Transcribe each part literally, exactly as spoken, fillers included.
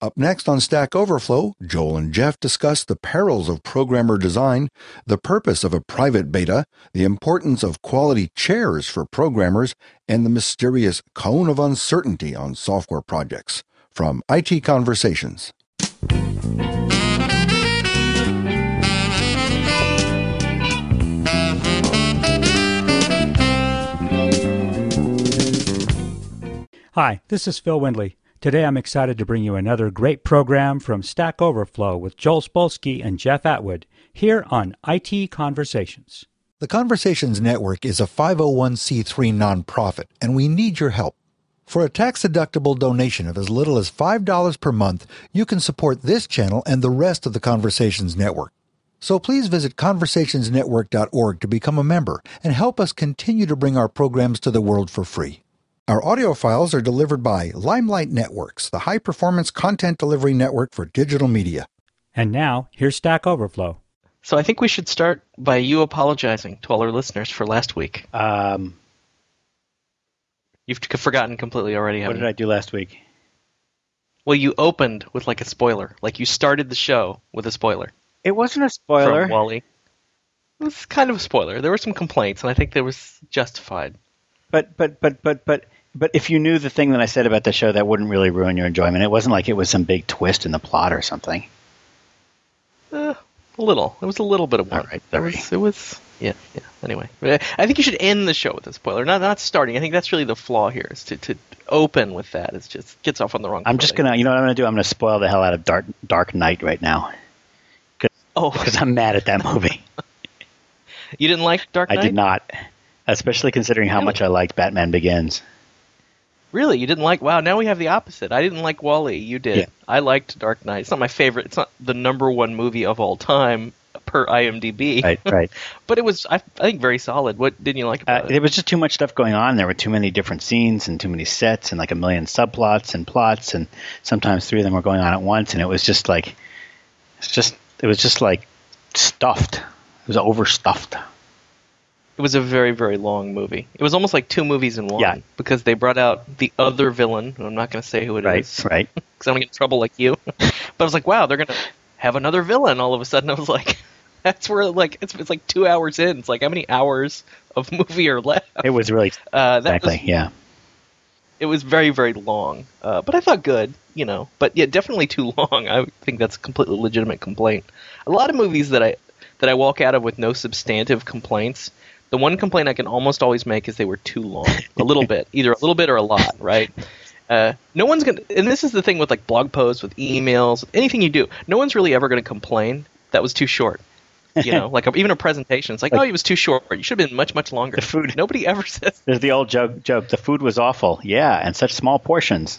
Up next on Stack Overflow, Joel and Jeff discuss the perils of programmer design, the purpose of a private beta, the importance of quality chairs for programmers, and the mysterious cone of uncertainty on software projects. From I T Conversations. Hi, this is Phil Windley. Today I'm excited to bring you another great program from Stack Overflow with Joel Spolsky and Jeff Atwood here on I T Conversations. The Conversations Network is a five oh one c three nonprofit, and we need your help. For a tax-deductible donation of as little as five dollars per month, you can support this channel and the rest of the Conversations Network. So please visit conversations network dot org to become a member and help us continue to bring our programs to the world for free. Our audio files are delivered by Limelight Networks, the high-performance content delivery network for digital media. And now, here's Stack Overflow. So I think we should start by you apologizing to all our listeners for last week. Um, You've forgotten completely already, what haven't did you? I do last week? Well, you opened with like a spoiler. Like you started the show with a spoiler. It wasn't a spoiler. From Wall-E. It was kind of a spoiler. There were some complaints, and I think they were justified. But but but but but but if you knew the thing that I said about the show, that wouldn't really ruin your enjoyment. It wasn't like it was some big twist in the plot or something. Uh, a little. It was a little bit of one. All right, It was, it was. Yeah. Yeah. Anyway, I think you should end the show with a spoiler, not not starting. I think that's really the flaw here. Is to, to open with that. It's just gets off on the wrong. I'm just gonna. You know what I'm gonna do? I'm gonna spoil the hell out of Dark Dark Knight right now. Oh, because I'm mad at that movie. You didn't like Dark Knight? I did not, especially considering how Really? much I liked Batman Begins. Really? You didn't like... Wow, now we have the opposite. I didn't like Wall-E. You did. Yeah. I liked Dark Knight. It's not my favorite. It's not the number one movie of all time per IMDb. Right, right. But it was, I, I think, very solid. What didn't you like about Uh, it? there was just too much stuff going on. There were too many different scenes and too many sets and like a million subplots and plots, and sometimes three of them were going on at once, and it was just like... It's just... It was just like stuffed. It was overstuffed. It was a very, very long movie. It was almost like two movies in one. Yeah. Because they brought out the other villain. I'm not going to say who it Right, is. right. Because I don't get in trouble like you. But I was like, wow, they're going to have another villain all of a sudden. I was like, that's where, like, it's, it's like two hours in. It's like, how many hours of movie are left? It was really... Uh, that exactly, was, yeah. It was very, very long. Uh, but I thought good, you know. But yeah, definitely too long. I think that's a completely legitimate complaint. A lot of movies that I that I walk out of with no substantive complaints, the one complaint I can almost always make is they were too long. A little bit. Either a little bit or a lot, right? Uh, no one's going to... And this is the thing with like blog posts, with emails, anything you do. No one's really ever going to complain that was too short. You know, like a, even a presentation. It's like, like, oh, it was too short. You should have been much, much longer. The food. Nobody ever says... There's the old joke, joke. The food was awful. Yeah, and such small portions.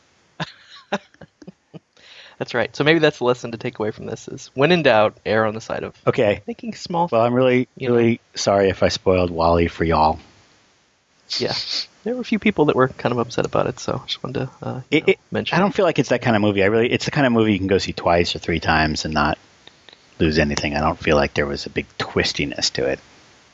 That's right. So maybe that's the lesson to take away from this is when in doubt, err on the side of okay. making small... Well, I'm really, you really know. sorry if I spoiled Wall-E for y'all. Yeah. There were a few people that were kind of upset about it, so I just wanted to uh, you It, know, it, mention I don't feel like it's that kind of movie. I really, it's the kind of movie you can go see twice or three times and not lose anything. I don't feel like there was a big twistiness to it.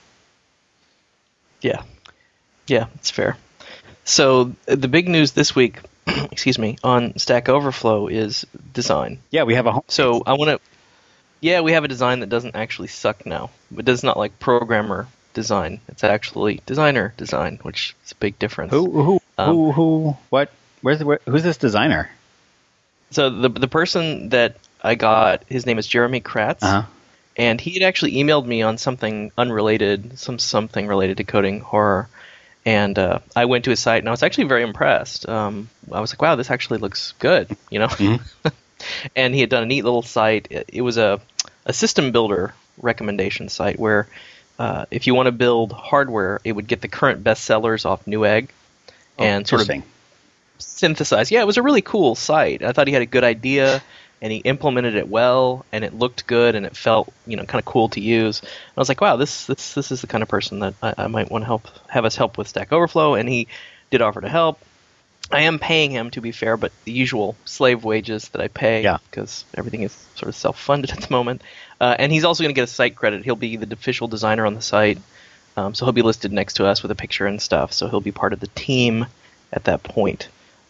Yeah. Yeah, it's fair. So the big news this week, excuse me, on Stack Overflow is design. Yeah, we have a home. So I want to... Yeah, we have a design that doesn't actually suck now. It does not like programmer design. It's actually designer design, which is a big difference. Who, who, Um, who, who, what? Where's the, where, who's this designer? So the the person that I got, his name is Jeremy Kratz, Uh-huh. and he had actually emailed me on something unrelated, some something related to coding horror, and uh, I went to his site and I was actually very impressed. Um, I was like, wow, this actually looks good, you know. Mm-hmm. And he had done a neat little site. It, it was a a system builder recommendation site where uh, if you want to build hardware, it would get the current bestsellers off Newegg Oh, and sort of interesting. synthesize. Yeah, it was a really cool site. I thought he had a good idea, and he implemented it well, and it looked good, and it felt, you know, kind of cool to use. And I was like, wow, this this this is the kind of person that I, I might want to help have us help with Stack Overflow, and he did offer to help. I am paying him, to be fair, but the usual slave wages that I pay, Yeah. because everything is sort of self-funded at the moment. Uh, and he's also going to get a site credit. He'll be the official designer on the site, um, so he'll be listed next to us with a picture and stuff. So he'll be part of the team at that point.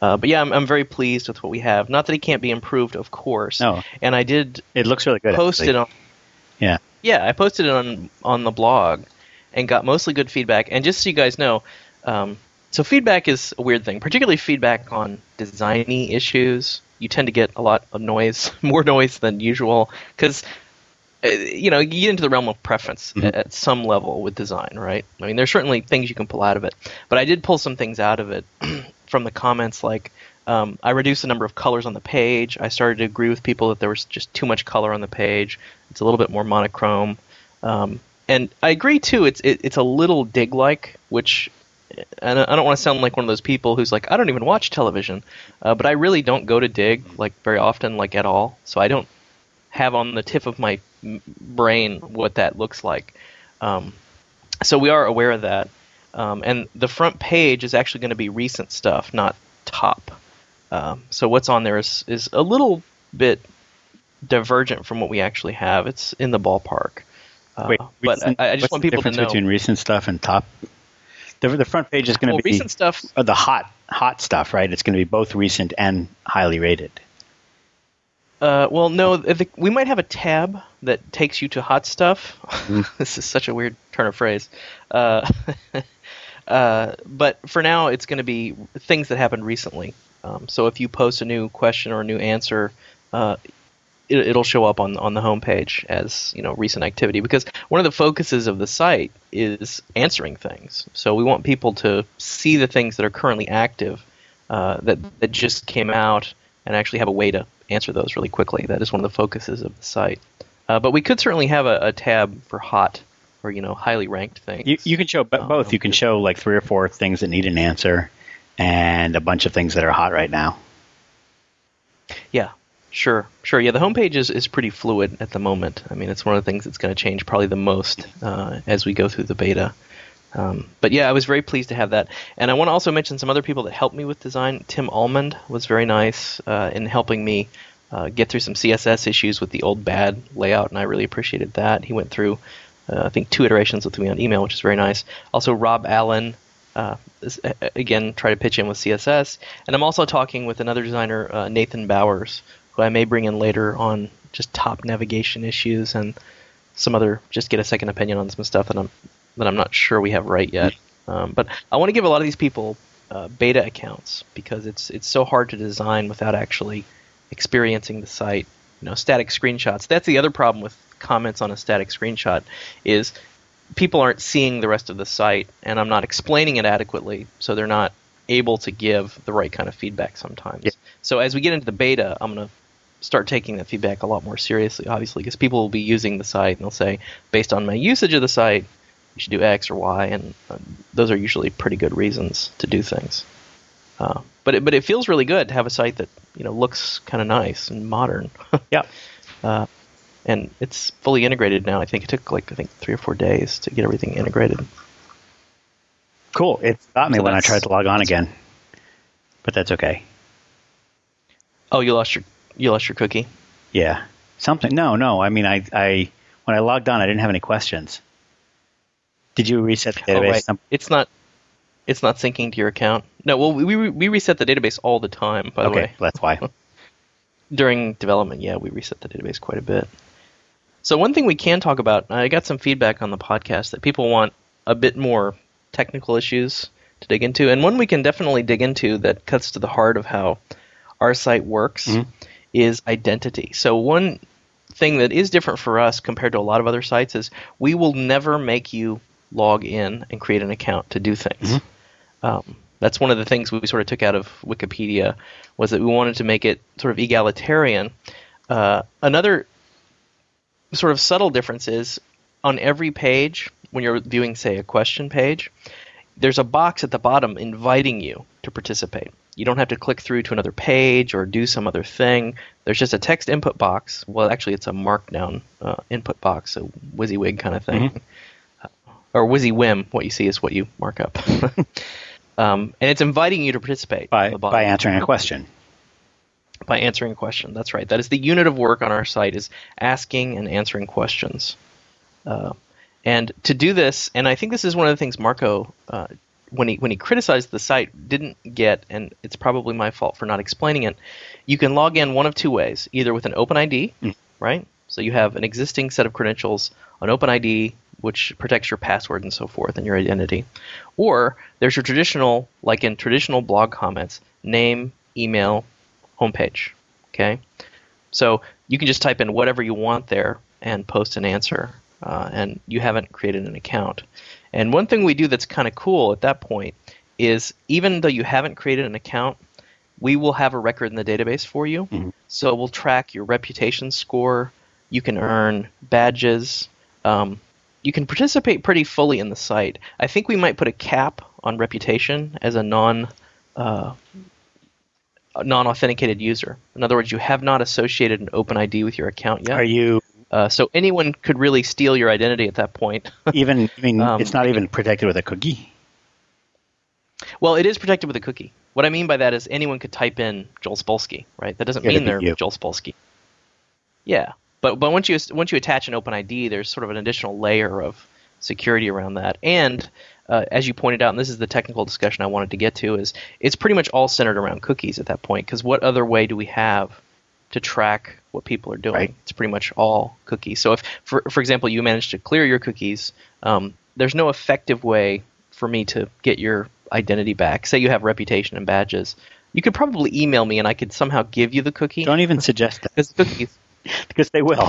Uh, but yeah, I'm, I'm very pleased with what we have. Not that it can't be improved, of course. No. And I did It looks really good. post actually. it on. Yeah. Yeah, I posted it on on the blog and got mostly good feedback. And just so you guys know, um, so feedback is a weird thing, particularly feedback on designy issues. You tend to get a lot of noise, more noise than usual, because uh, you know you get into the realm of preference Mhm. at, at some level with design, right? I mean, there's certainly things you can pull out of it, but I did pull some things out of it from the comments, like um, I reduced the number of colors on the page. I started to agree with people that there was just too much color on the page. It's a little bit more monochrome, um, and I agree too. It's it, it's a little dig-like, which. And I don't want to sound like one of those people who's like, I don't even watch television, uh, but I really don't go to Dig like very often, like at all. So I don't have on the tip of my m- brain what that looks like. Um, so we are aware of that. Um, and the front page is actually going to be recent stuff, not top. Um, so what's on there is, is a little bit divergent from what we actually have. It's in the ballpark. Uh, Wait, but recent- I, I just what's want the people to difference know. between recent stuff and top? The, the front page is going to Well, be recent stuff. uh, the hot hot stuff, right? It's going to be both recent and highly rated. Uh, well, no, the, we might have a tab that takes you to hot stuff. Mm. This is such a weird turn of phrase. Uh, uh, but for now, it's going to be things that happened recently. Um, so if you post a new question or a new answer, uh, it, it'll show up on on the homepage as, you know, recent activity. Because one of the focuses of the site is answering things. So we want people to see the things that are currently active, uh, that that just came out, and actually have a way to answer those really quickly. That is one of the focuses of the site. Uh, but we could certainly have a, a tab for hot or, you know, highly ranked things. You, you can show b- Um, both. You can show like three or four things that need an answer, and a bunch of things that are hot right now. Yeah, sure, sure. Yeah, the homepage is, is pretty fluid at the moment. I mean, it's one of the things that's going to change probably the most uh, as we go through the beta. Um, but yeah, I was very pleased to have that. And I want to also mention some other people that helped me with design. Tim Almond was very nice uh, in helping me uh, get through some C S S issues with the old bad layout, and I really appreciated that. He went through, uh, I think, two iterations with me on email, which is very nice. Also, Rob Allen, uh, is, uh, again, try to pitch in with C S S. And I'm also talking with another designer, uh, Nathan Bowers, who I may bring in later on just top navigation issues and some other, just get a second opinion on some stuff that I'm that I'm not sure we have right yet. Um, but I want to give a lot of these people uh, beta accounts, because it's it's so hard to design without actually experiencing the site. You know, static screenshots. That's the other problem with comments on a static screenshot, is people aren't seeing the rest of the site, and I'm not explaining it adequately, so they're not able to give the right kind of feedback sometimes. Yeah. So as we get into the beta, I'm going to start taking that feedback a lot more seriously, obviously, because people will be using the site, and they'll say, based on my usage of the site, you should do X or Y, and uh, those are usually pretty good reasons to do things. Uh, but it, but it feels really good to have a site that, you know, looks kind of nice and modern. Yeah. Uh, and it's fully integrated now. I think it took like I think three or four days to get everything integrated. Cool. It got me So when I that's- tried to log on again, but that's okay. Oh, you lost your you lost your cookie. Yeah. Something. No, no. I mean, I, I when I logged on, I didn't have any questions. Did you reset the database? Oh, right. Some- It's not it's not syncing to your account. No, well, we we, we reset the database all the time. By the okay, way, that's why. during development, yeah, we reset the database quite a bit. So one thing we can talk about, I got some feedback on the podcast that people want a bit more technical issues to dig into, and one we can definitely dig into that cuts to the heart of how our site works Mhm. is identity. So one thing that is different for us compared to a lot of other sites is we will never make you log in and create an account to do things. Mhm. Um, that's one of the things we sort of took out of Wikipedia, was that we wanted to make it sort of egalitarian. Uh, another sort of subtle difference is on every page, when you're viewing, say, a question page, there's a box at the bottom inviting you to participate. You don't have to click through to another page or do some other thing. There's just a text input box. Well, actually, it's a markdown uh, input box, a WYSIWYG kind of thing. Mhm. Uh, or WYSIWYM, what you see is what you mark up. um, and it's inviting you to participate. By on the bottom. by answering a question. By answering a question. That's right. That is the unit of work on our site, is asking and answering questions. Uh, and to do this, and I think this is one of the things Marco uh, when he when he criticized the site, didn't get, and it's probably my fault for not explaining it. You can log in one of two ways, either with an OpenID, mm. right? So you have an existing set of credentials on OpenID, which protects your password and so forth and your identity. Or there's your traditional, like in traditional blog comments, name, email, homepage. Okay, so you can just type in whatever you want there and post an answer, uh, and you haven't created an account. And one thing we do that's kind of cool at that point is, even though you haven't created an account, we will have a record in the database for you. Mm-hmm. So we'll track your reputation score. You can earn badges. Um, you can participate pretty fully in the site. I think we might put a cap on reputation as a non uh, non-authenticated user. In other words, you have not associated an OpenID with your account yet. Are you? Uh, so anyone could really steal your identity at that point. even, I mean, um, it's not even protected with a cookie. Well, it is protected with a cookie. What I mean by that is anyone could type in Joel Spolsky, right? That doesn't yeah, mean they're you. Joel Spolsky. Yeah, but but once you once you attach an OpenID, there's sort of an additional layer of security around that. And uh, as you pointed out, and this is the technical discussion I wanted to get to, is it's pretty much all centered around cookies at that point. Because what other way do we have to track what people are doing? Right. It's pretty much all cookies. So if, for for example, you manage to clear your cookies, um, there's no effective way for me to get your identity back. Say you have reputation and badges. You could probably email me and I could somehow give you the cookie. Don't even suggest that. Because cookies. Because they will.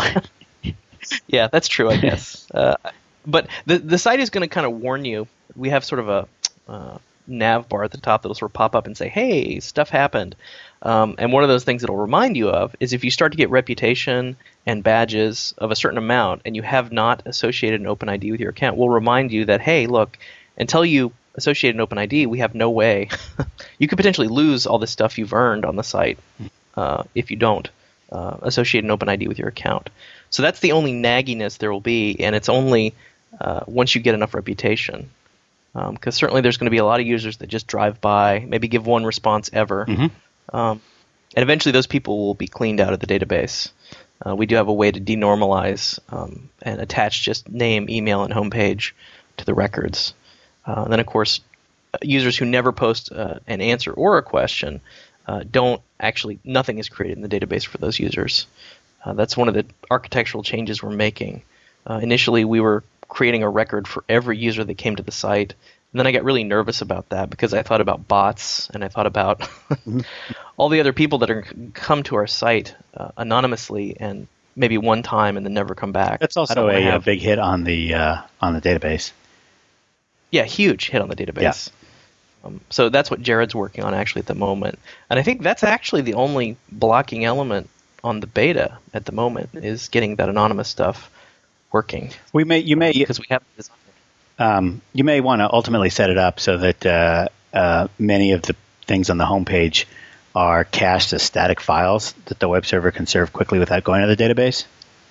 Yeah, that's true, I guess. uh, but the the site is going to kind of warn you. We have sort of a uh, nav bar at the top that'll sort of pop up and say, hey, stuff happened. Um, and one of those things it'll remind you of is if you start to get reputation and badges of a certain amount and you have not associated an OpenID with your account, we'll remind you that, hey, look, until you associate an OpenID, we have no way. You could potentially lose all the stuff you've earned on the site uh, if you don't uh, associate an OpenID with your account. So that's the only nagginess there will be, and it's only uh, once you get enough reputation. Because um, certainly there's going to be a lot of users that just drive by, maybe give one response ever. Mm-hmm. Um, and eventually those people will be cleaned out of the database. Uh, we do have a way to denormalize um, and attach just name, email, and homepage to the records. Uh, then, of course, users who never post uh, an answer or a question uh, don't actually, nothing is created in the database for those users. Uh, that's one of the architectural changes we're making. Uh, initially, we were creating a record for every user that came to the site. And then I got really nervous about that because I thought about bots and I thought about mm-hmm. all the other people that are come to our site uh, anonymously and maybe one time and then never come back. That's also a, have... a big hit on the uh, on the database. Yeah, huge hit on the database. Yeah. Um, so that's what Jared's working on actually at the moment. And I think that's actually the only blocking element on the beta at the moment is getting that anonymous stuff working. We may, you may, because we have design it. Um, you may want to ultimately set it up so that uh, uh, many of the things on the homepage are cached as static files that the web server can serve quickly without going to the database.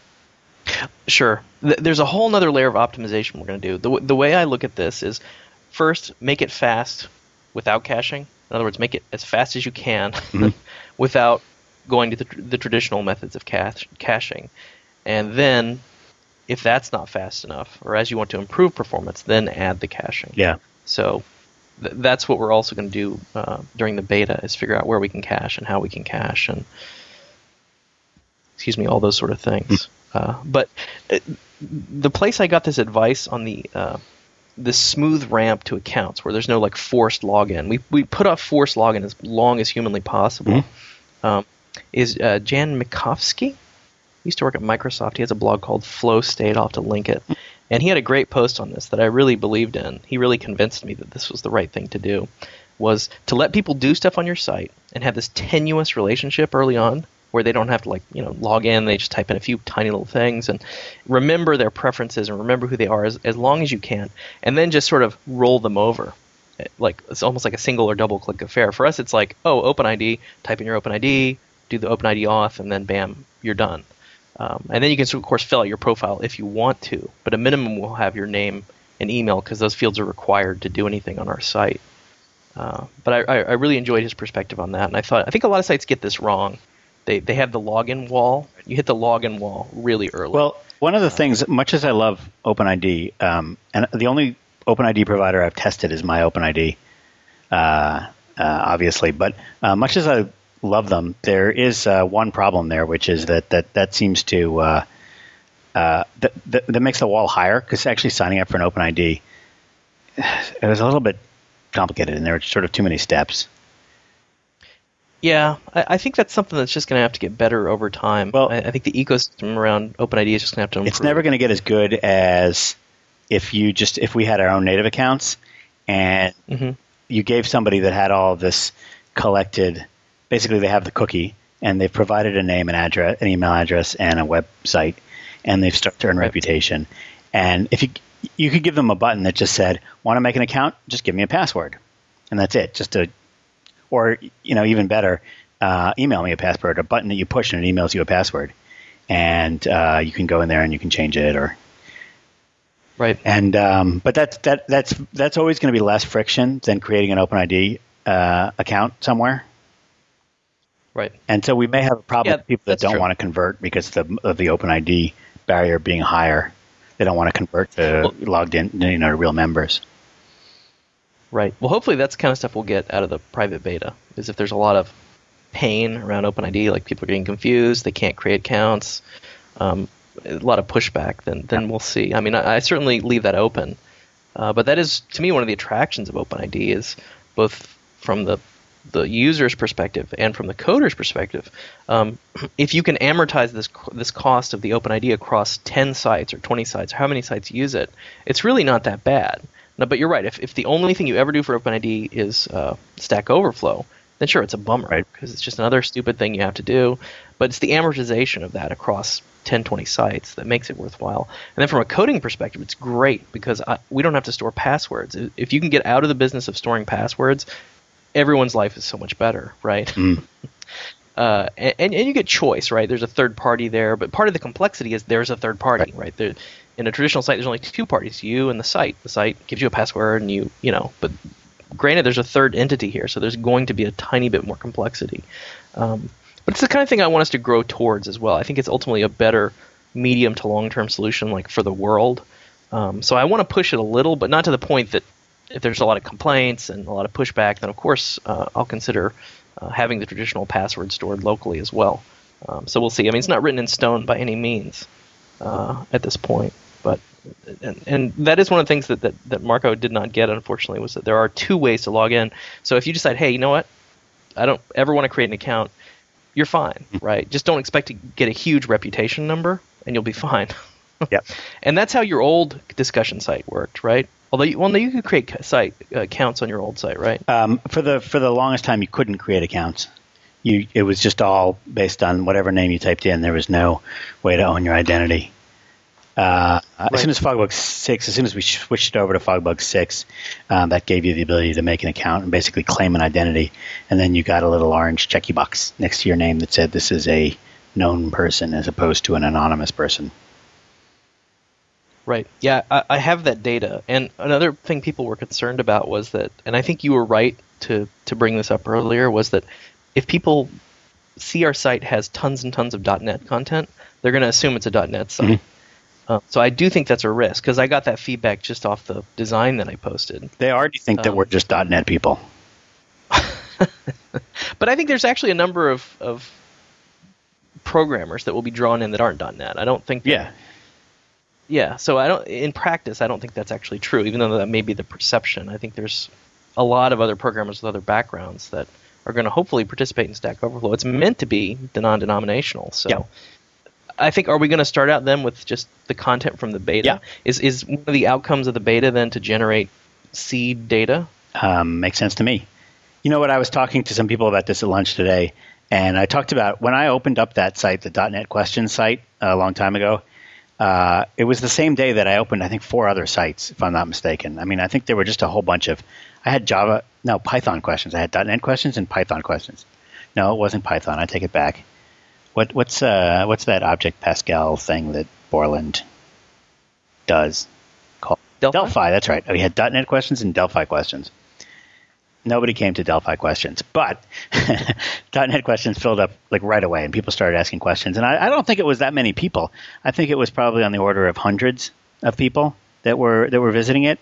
Sure. There's a whole other layer of optimization we're going to do. The, the way I look at this is, first, make it fast without caching. In other words, make it as fast as you can mm-hmm. without going to the, the traditional methods of cache, caching. And then, if that's not fast enough, or as you want to improve performance, then add the caching. Yeah. So th- that's what we're also going to do uh, during the beta, is figure out where we can cache and how we can cache, and excuse me, all those sort of things. Mm-hmm. Uh, but uh, the place I got this advice on the uh, the smooth ramp to accounts, where there's no like forced login. We we put off forced login as long as humanly possible. Mm-hmm. Um, is uh, Jan Mikovsky? He used to work at Microsoft. He has a blog called Flow State. I'll have to link it. And he had a great post on this that I really believed in. He really convinced me that this was the right thing to do, was to let people do stuff on your site and have this tenuous relationship early on, where they don't have to like you know log in. They just type in a few tiny little things and remember their preferences and remember who they are as, as long as you can, and then just sort of roll them over. Like it's almost like a single or double click affair. For us, it's like, oh, OpenID, type in your OpenID, do the OpenID auth, and then bam, you're done. Um, and then you can of course fill out your profile if you want to, but a minimum will have your name and email because those fields are required to do anything on our site. Uh, but I, I really enjoyed his perspective on that, and I thought I think a lot of sites get this wrong. They they have the login wall. You hit the login wall really early. Well, one of the things, much as I love OpenID, um, and the only OpenID provider I've tested is my OpenID, uh, uh, obviously. But uh, much as I love them, there is uh, one problem there, which is that that, that seems to uh, uh, that, that, that makes the wall higher, because actually signing up for an OpenID, it was a little bit complicated, and there were sort of too many steps. Yeah, I, I think that's something that's just going to have to get better over time. Well, I, I think the ecosystem around OpenID is just going to have to improve. It's never going to get as good as if you just if we had our own native accounts and mm-hmm. you gave somebody that had all of this collected. Basically, they have the cookie and they've provided a name, an address, an email address, and a website, and they've started to earn right. reputation. And if you you could give them a button that just said, "Want to make an account? Just give me a password," and that's it. Just to Or, you know, even better, uh, email me a password, a button that you push and it emails you a password. And uh, you can go in there and you can change it. or Right. And um, But that's, that, that's, that's always going to be less friction than creating an OpenID uh, account somewhere. Right. And so we may have a problem Yeah, with people that don't true. want to convert because of the, of the OpenID barrier being higher. They don't want to convert to Well, logged in, you know, to real members. Right. Well, hopefully that's the kind of stuff we'll get out of the private beta, is if there's a lot of pain around OpenID, like people are getting confused, they can't create accounts, um, a lot of pushback, then then we'll see. I mean, I, I certainly leave that open. Uh, but that is, to me, one of the attractions of OpenID is both from the the user's perspective and from the coder's perspective. Um, if you can amortize this this cost of the OpenID across ten sites or twenty sites, or how many sites use it, it's really not that bad. No, but you're right. If if the only thing you ever do for OpenID is uh, Stack Overflow, then sure, it's a bummer, Right. because it's just another stupid thing you have to do. But it's the amortization of that across ten, twenty sites that makes it worthwhile. And then from a coding perspective, it's great because I, we don't have to store passwords. If you can get out of the business of storing passwords, everyone's life is so much better, right? Mm. Uh, and, and you get choice, right? There's a third party there, but part of the complexity is there's a third party, right? right? There, in a traditional site, there's only two parties, you and the site. The site gives you a password, and you, you know, but granted, there's a third entity here, so there's going to be a tiny bit more complexity. Um, but it's the kind of thing I want us to grow towards as well. I think it's ultimately a better medium to long-term solution, like for the world. Um, so I want to push it a little, but not to the point that if there's a lot of complaints and a lot of pushback, then of course uh, I'll consider uh, having the traditional password stored locally as well. Um, so we'll see. I mean, it's not written in stone by any means uh, at this point. But and, and that is one of the things that, that, that Marco did not get, unfortunately, was that there are two ways to log in. So if you decide, hey, you know what, I don't ever want to create an account, you're fine, right? Just don't expect to get a huge reputation number, and you'll be fine. Yep. And that's how your old discussion site worked, right? Although, you, well, no, you could create site uh, accounts on your old site, right? Um, for the for the longest time, you couldn't create accounts. You it was just all based on whatever name you typed in. There was no way to own your identity. Uh, right. As soon as Fogbug six, as soon as we switched over to Fogbug six, um, that gave you the ability to make an account and basically claim an identity, and then you got a little orange checky box next to your name that said this is a known person as opposed to an anonymous person. Right. Yeah, I, I have that data. And another thing people were concerned about was that, and I think you were right to, to bring this up earlier, was that if people see our site has tons and tons of .NET content, they're going to assume it's a .NET site. Mm-hmm. Uh, so I do think that's a risk, because I got that feedback just off the design that I posted. They already think um, that we're just .NET people. But I think there's actually a number of, of programmers that will be drawn in that aren't .NET. I don't think that, yeah. Yeah, so I don't. In practice, I don't think that's actually true, even though that may be the perception. I think there's a lot of other programmers with other backgrounds that are going to hopefully participate in Stack Overflow. It's meant to be non-denominational, so yeah. I think, are we going to start out then with just the content from the beta? Yeah. Is is one of the outcomes of the beta then to generate seed data? Um, makes sense to me. You know what? I was talking to some people about this at lunch today, and I talked about when I opened up that site, the .NET Questions site, a long time ago. Uh, it was the same day that I opened, I think, four other sites, if I'm not mistaken. I mean, I think there were just a whole bunch of – I had Java – no, Python questions. I had .NET questions and Python questions. No, it wasn't Python. I take it back. What, what's uh, what's that Object Pascal thing that Borland does? Called Delphi? Delphi, that's right. We had .NET questions and Delphi questions. Nobody came to Delphi questions, but .NET questions filled up like right away, and people started asking questions. And I, I don't think it was that many people. I think it was probably on the order of hundreds of people that were that were visiting it.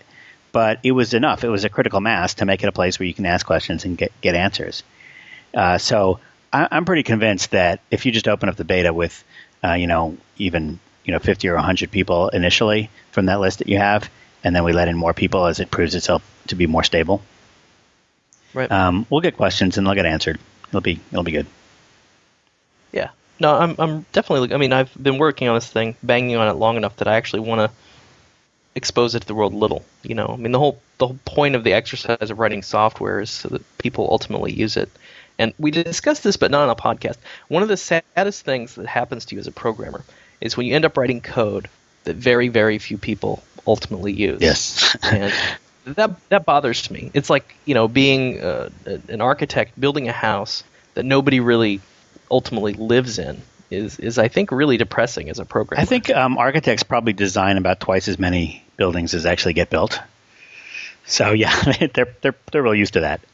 but it was enough. It was a critical mass to make it a place where you can ask questions and get, get answers. Uh, so I, I'm pretty convinced that if you just open up the beta with, uh, you know, even you know fifty or one hundred people initially from that list that you have, and then we let in more people as it proves itself to be more stable, right? Um, we'll get questions and they'll get answered. It'll be it'll be good. Yeah. No, I'm I'm definitely. I mean, I've been working on this thing, banging on it long enough that I actually want to expose it to the world a little. You know, I mean, the whole the whole point of the exercise of writing software is so that people ultimately use it. And we discussed this, but not on a podcast. One of the saddest things that happens to you as a programmer is when you end up writing code that very, very few people ultimately use. Yes. And that that bothers me. It's like, you know, being uh, an architect, building a house that nobody really ultimately lives in is, is I think, really depressing as a programmer. I think um, architects probably design about twice as many buildings as actually get built. So, yeah, they're, they're, they're real used to that.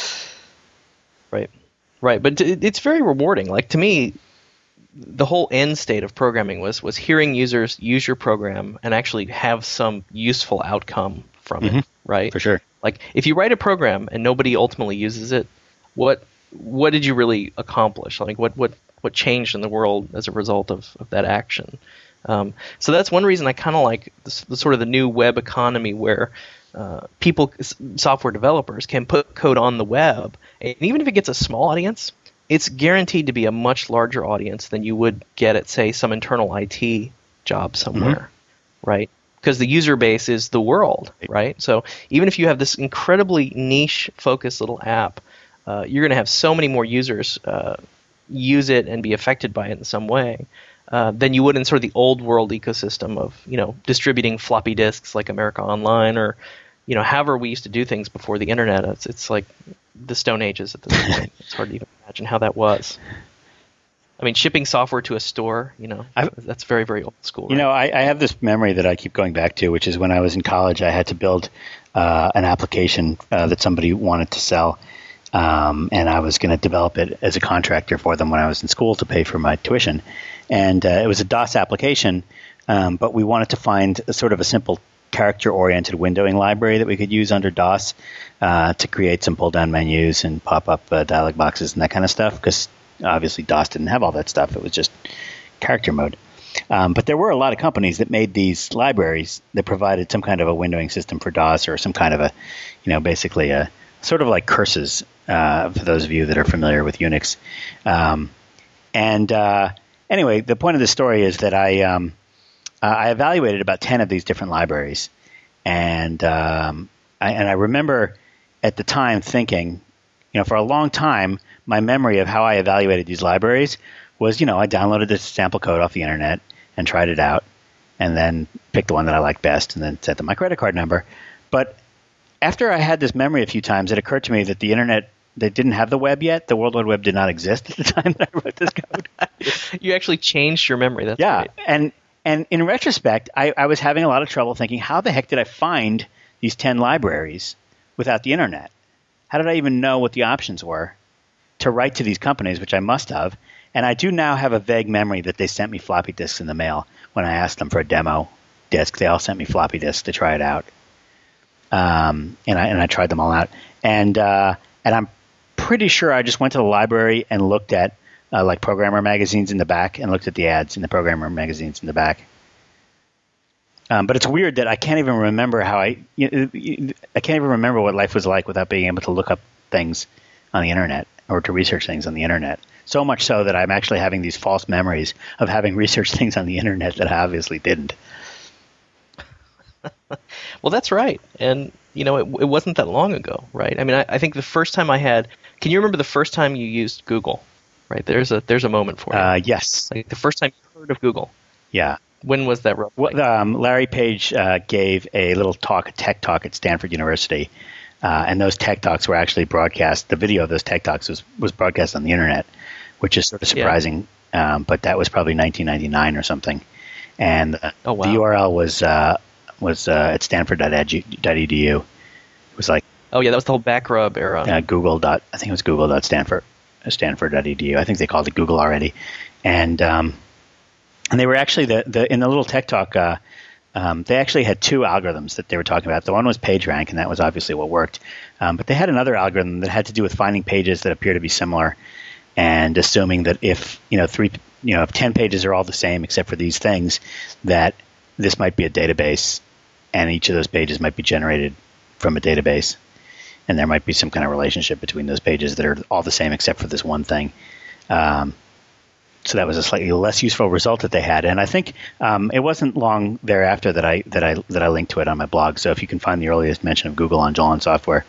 Right. Right. But it's very rewarding. Like, to me, the whole end state of programming was, was hearing users use your program and actually have some useful outcome from mm-hmm. it, right? For sure. Like, if you write a program and nobody ultimately uses it, what what did you really accomplish? Like, what, what, what changed in the world as a result of, of that action? Um, so that's one reason I kind of like the, the sort of the new web economy where uh, people, software developers, can put code on the web, and even if it gets a small audience, it's guaranteed to be a much larger audience than you would get at, say, some internal I T job somewhere, mm-hmm. right? Because the user base is the world, right? So even if you have this incredibly niche-focused little app, uh, you're going to have so many more users uh, use it and be affected by it in some way uh, than you would in sort of the old world ecosystem of, you know, distributing floppy disks like America Online or, you know, however we used to do things before the internet. It's, it's like the Stone Ages at this point. It's hard to even imagine how that was. I mean, shipping software to a store, you know, I've, that's very, very old school. You right? know, I, I have this memory that I keep going back to, which is when I was in college, I had to build uh, an application uh, that somebody wanted to sell, um, and I was going to develop it as a contractor for them when I was in school to pay for my tuition. And uh, it was a DOS application, um, but we wanted to find a sort of a simple character-oriented windowing library that we could use under DOS uh, to create some pull-down menus and pop-up uh, dialog boxes and that kind of stuff, because obviously DOS didn't have all that stuff. It was just character mode. Um, but there were a lot of companies that made these libraries that provided some kind of a windowing system for DOS or some kind of a, you know, basically a sort of like curses uh, for those of you that are familiar with Unix. Um, and uh, anyway, the point of the story is that I um, uh, I evaluated about ten of these different libraries. And, um, I, and I remember at the time thinking, you know, for a long time, my memory of how I evaluated these libraries was, you know, I downloaded the sample code off the internet and tried it out and then picked the one that I liked best and then set them my credit card number. But after I had this memory a few times, it occurred to me that the internet, they didn't have the web yet. The World Wide Web did not exist at the time that I wrote this code. You actually changed your memory. That's yeah. Great. And, and in retrospect, I, I was having a lot of trouble thinking, how the heck did I find these ten libraries without the internet? How did I even know what the options were to write to these companies, which I must have? And I do now have a vague memory that they sent me floppy disks in the mail when I asked them for a demo disk. They all sent me floppy disks to try it out, um, and I and I tried them all out. And uh, and I'm pretty sure I just went to the library and looked at uh, like programmer magazines in the back and looked at the ads in the programmer magazines in the back. Um, but it's weird that I can't even remember how I you know, I can't even remember what life was like without being able to look up things on the internet or to research things on the internet. So much so that I'm actually having these false memories of having researched things on the internet that I obviously didn't. Well, that's right. And, you know, it, it wasn't that long ago, right? I mean, I, I think the first time I had – can you remember the first time you used Google? Right, there's a there's a moment for you. Uh, yes. Like the first time you heard of Google. Yeah. When was that? Well, um, Larry Page uh, gave a little talk, a tech talk at Stanford University. Uh, and those tech talks were actually broadcast. The video of those tech talks was, was broadcast on the internet, which is sort of surprising. Yeah. Um, but that was probably nineteen ninety-nine or something. And uh, oh, wow. the U R L was uh, was uh, at stanford dot e d u. It was like oh yeah, that was the whole backrub era. Uh, Google dot I think it was Google dot Stanford stanford dot e d u. I think they called it Google already. And um, and they were actually the, the in the little tech talk. Uh, Um, they actually had two algorithms that they were talking about. The one was PageRank, and that was obviously what worked. Um, but they had another algorithm that had to do with finding pages that appear to be similar, and assuming that if you know three, you know, if ten pages are all the same except for these things, that this might be a database, and each of those pages might be generated from a database, and there might be some kind of relationship between those pages that are all the same except for this one thing. Um, So that was a slightly less useful result that they had, and I think um, it wasn't long thereafter that I that I that I linked to it on my blog. So if you can find the earliest mention of Google on Jolan Software,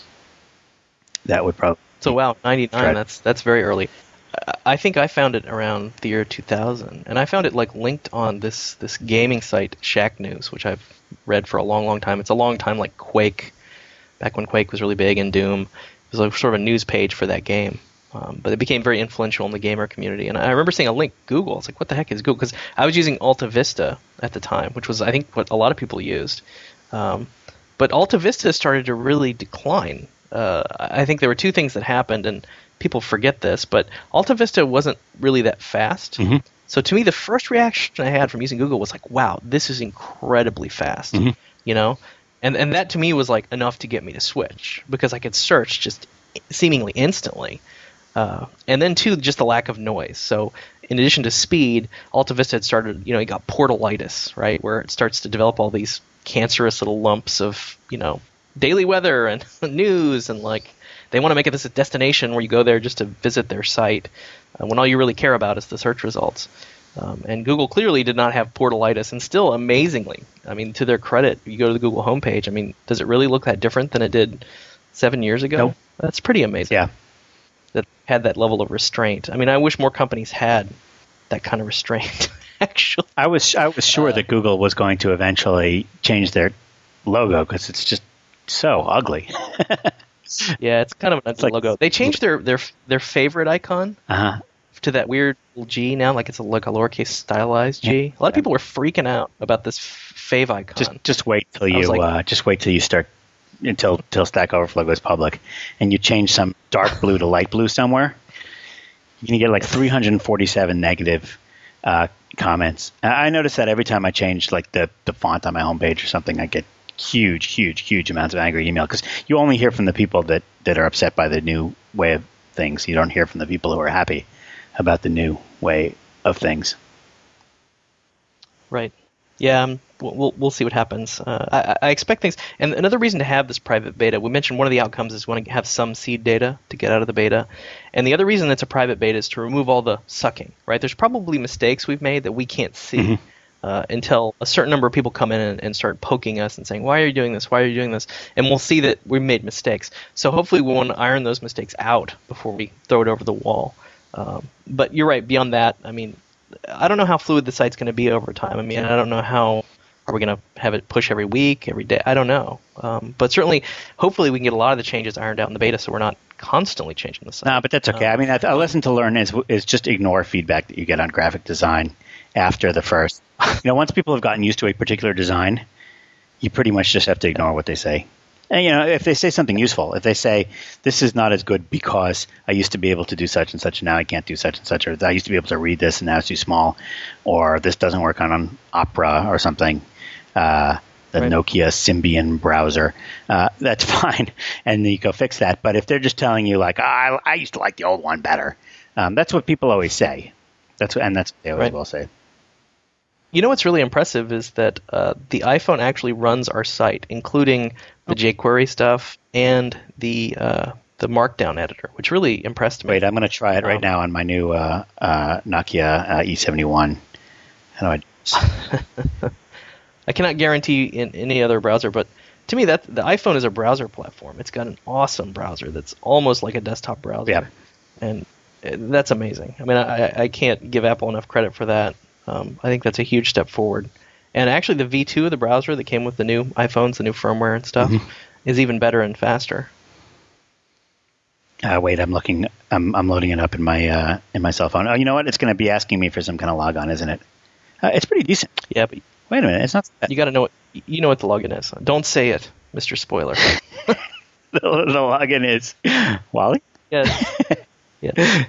that would probably. So wow, ninety-nine. Right. That's that's very early. I think I found it around the year two thousand, and I found it like linked on this this gaming site Shack News, which I've read for a long, long time. It's a long time like Quake, back when Quake was really big, and Doom. It was like sort of a news page for that game. Um, but it became very influential in the gamer community. And I remember seeing a link, Google. I was like, what the heck is Google? Because I was using Alta Vista at the time, which was, I think, what a lot of people used. Um, but Alta Vista started to really decline. Uh, I think there were two things that happened, and people forget this, but Alta Vista wasn't really that fast. Mm-hmm. So to me, the first reaction I had from using Google was like, wow, this is incredibly fast, Mm-hmm. you know? And and that to me was like enough to get me to switch, because I could search just seemingly instantly. Uh, and then, too, just the lack of noise. So in addition to speed, Alta Vista had started, you know, you got portalitis, right, where it starts to develop all these cancerous little lumps of, you know, daily weather and news. And, like, they want to make it this a destination where you go there just to visit their site uh, when all you really care about is the search results. Um, and Google clearly did not have portalitis. And still, amazingly, I mean, to their credit, you go to the Google homepage. I mean, does it really look that different than it did seven years ago? Nope. That's pretty amazing. Yeah. That had that level of restraint. I mean, I wish more companies had that kind of restraint. Actually, I was I was sure Uh, that Google was going to eventually change their logo because it's just so ugly. yeah, it's kind of an ugly like- logo. They changed their their their favorite icon Uh-huh. to that weird little G now, like it's a, like a lowercase stylized G. A lot of people were freaking out about this f- fave icon. Just just wait till I was you like- uh, just wait till you start until till Stack Overflow goes public, and you change some dark blue to light blue somewhere. You're gonna get like three hundred forty-seven negative uh, comments. And I notice that every time I change like the the font on my homepage or something, I get huge, huge, huge amounts of angry email because you only hear from the people that that are upset by the new way of things. You don't hear from the people who are happy about the new way of things. Right. Yeah, um, we'll, we'll we'll see what happens. Uh, I, I expect things. And another reason to have this private beta, we mentioned one of the outcomes is want to have some seed data to get out of the beta. And the other reason it's a private beta is to remove all the sucking, right? There's probably mistakes we've made that we can't see Mhm. uh, until a certain number of people come in and, and start poking us and saying, why are you doing this? Why are you doing this? And we'll see that we made mistakes. So hopefully we want to iron those mistakes out before we throw it over the wall. Um, but you're right, beyond that, I mean, I don't know how fluid the site's going to be over time. I mean, I don't know how are we going to have it push every week, every day. I don't know. Um, but certainly, hopefully, we can get a lot of the changes ironed out in the beta, so we're not constantly changing the site. No, but that's okay. Um, I mean, a lesson to learn is is just ignore feedback that you get on graphic design after the first. You know, once people have gotten used to a particular design, you pretty much just have to ignore what they say. And, you know, if they say something useful, if they say, this is not as good because I used to be able to do such and such and now I can't do such and such, or I used to be able to read this and now it's too small, or this doesn't work on an Opera or something, uh, the Right. Nokia Symbian browser, uh, that's fine. And you go fix that. But if they're just telling you, like, I, I used to like the old one better, um, that's what people always say. That's what, And that's what they always Right. will say. You know what's really impressive is that uh, the iPhone actually runs our site, including the jQuery stuff and the uh, the Markdown editor, which really impressed me. Wait, I'm going to try it right Um, now on my new uh, uh, Nokia uh, E seventy-one. How do I? I cannot guarantee in any other browser, but to me, that the iPhone is a browser platform. It's got an awesome browser that's almost like a desktop browser, Yeah. and uh, that's amazing. I mean, I, I can't give Apple enough credit for that. Um, I think that's a huge step forward. And actually, the V two of the browser that came with the new iPhones, the new firmware and stuff, Mhm. is even better and faster. Uh, wait, I'm looking. I'm, I'm loading it up in my uh, in my cell phone. Oh, you know what? It's going to be asking me for some kind of logon, isn't it? Uh, it's pretty decent. Yeah, but Wait a minute. It's not. you got to know what you know what the login is. Don't say it, Mister Spoiler. the, the login is Wally. Yes. Yes.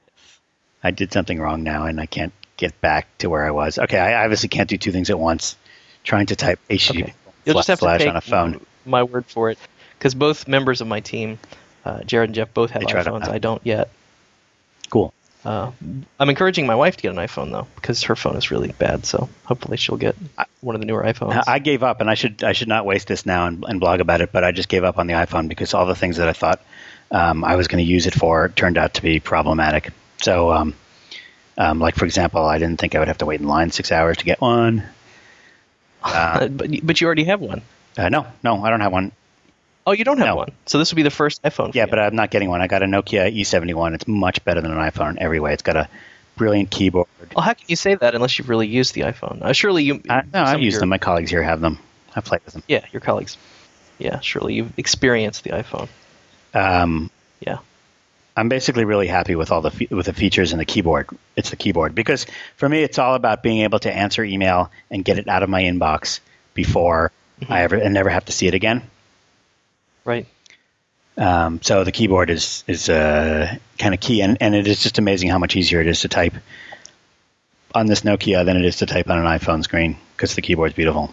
I did something wrong now, and I can't get back to where I was. Okay, I obviously can't do two things at once. trying to type H T T P Okay. You'll just have to slash take on a phone. my word for it, because both members of my team, uh, Jared and Jeff, both have They tried it iPhones. out. I don't yet. Cool. Uh, I'm encouraging my wife to get an iPhone though, because her phone is really bad. So hopefully she'll get one of the newer iPhones. I gave up, and I should I should not waste this now and, and blog about it, but I just gave up on the iPhone because all the things that I thought um, I was going to use it for turned out to be problematic. So, um, um, like for example, I didn't think I would have to wait in line six hours to get one. Uh, but but you already have one. uh, no, no, I don't have one. Oh, you don't have No. one. So this would be the first iPhone. For Yeah, you. but I'm not getting one. I got a Nokia E seventy-one. It's much better than an iPhone in every way. It's got a brilliant keyboard. Well, how can you say that unless you've really used the iPhone? Uh, surely you. I, no, some I've of used your- them. My colleagues here have them. I've played with them. Yeah, your colleagues. Yeah, surely you've experienced the iPhone. Um, Yeah. I'm basically really happy with all the fe- with the features and the keyboard. It's the keyboard because for me, it's all about being able to answer email and get it out of my inbox before Mm-hmm. I ever and never have to see it again. Right. Um, so the keyboard is is uh, kind of key, and, and it is just amazing how much easier it is to type on this Nokia than it is to type on an iPhone screen because the keyboard's beautiful.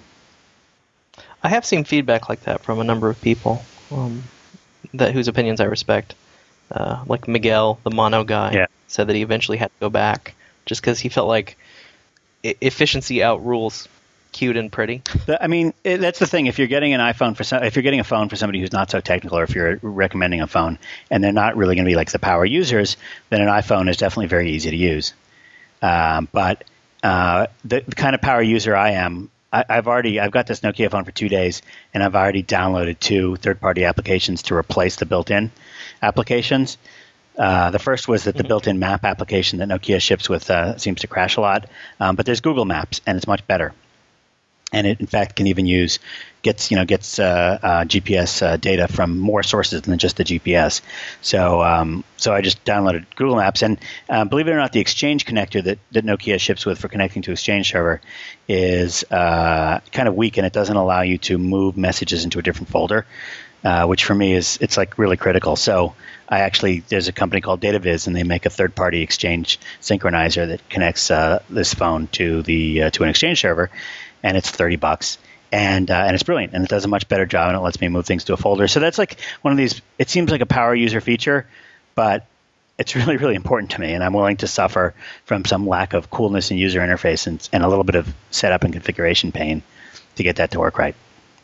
I have seen feedback like that from a number of people, um, that whose opinions I respect. Uh, like Miguel, the mono guy, Yeah. said that he eventually had to go back just because he felt like e- efficiency outrules cute and pretty. The- I mean, it, that's the thing. If you're getting an iPhone for some, if you're getting a phone for somebody who's not so technical, or if you're recommending a phone and they're not really going to be like the power users, then an iPhone is definitely very easy to use. Um, but uh, the, the kind of power user I am, I, I've already I've got this Nokia phone for two days, and I've already downloaded two third-party applications to replace the built-in applications. Uh, the first was that the built-in map application that Nokia ships with uh, seems to crash a lot, um, but there's Google Maps, and it's much better. And it, in fact, can even use gets you know gets uh, uh, G P S uh, data from more sources than just the G P S. So um, so I just downloaded Google Maps, and uh, believe it or not, the Exchange connector that, that Nokia ships with for connecting to Exchange server is uh, kind of weak, and it doesn't allow you to move messages into a different folder, uh, which for me is it's like really critical. So I actually there's a company called DataViz, and they make a third-party Exchange synchronizer that connects uh, this phone to the uh, to an Exchange server. And it's thirty bucks, and uh, and it's brilliant, and it does a much better job, and it lets me move things to a folder. So that's like one of these. It seems like a power user feature, but it's really really important to me, and I'm willing to suffer from some lack of coolness in user interface and, and a little bit of setup and configuration pain to get that to work right.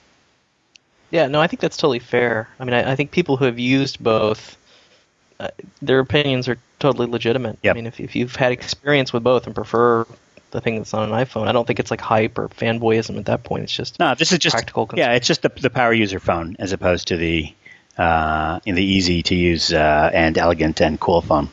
Yeah, no, I think that's totally fair. I mean, I, I think people who have used both, uh, their opinions are totally legitimate. Yep. I mean, if if you've had experience with both and prefer the thing that's on an iPhone, I don't think it's like hype or fanboyism at that point. It's just No, this is just practical. yeah, it's just the, the power user phone as opposed to the uh, the easy to use uh, and elegant and cool phone.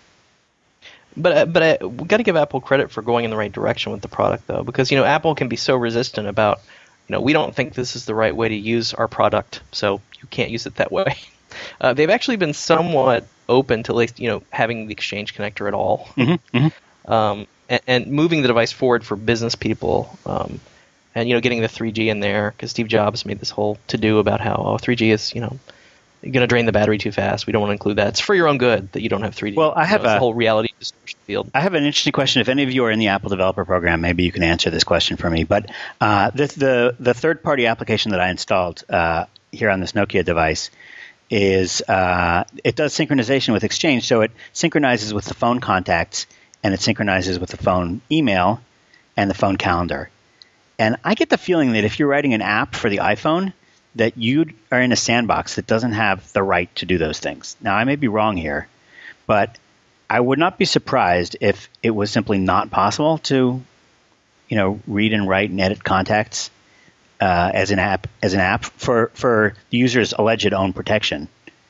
But uh, but uh, we got to give Apple credit for going in the right direction with the product, though, because you know Apple can be so resistant about, you know, we don't think this is the right way to use our product, so you can't use it that way. Uh, they've actually been somewhat open to, at least, you know, having the Exchange connector at all, Mm-hmm, mm-hmm. um, and, and moving the device forward for business people, um, and you know, getting the three G in there, because Steve Jobs made this whole to-do about how oh three G is, you know, going to drain the battery too fast. We don't want to include that. It's for your own good that you don't have three G. Well, I have you know, it's a- the whole reality distortion field. I have an interesting question. If any of you are in the Apple Developer Program, maybe you can answer this question for me. But uh, the, the the third-party application that I installed uh, here on this Nokia device is uh, it does synchronization with Exchange, so it synchronizes with the phone contacts and it synchronizes with the phone email and the phone calendar. And I get the feeling that if you're writing an app for the iPhone, that you are in a sandbox that doesn't have the right to do those things. Now, I may be wrong here, but I would not be surprised if it was simply not possible to, you know, read and write and edit contacts uh, as an app as an app for, for the user's alleged own protection.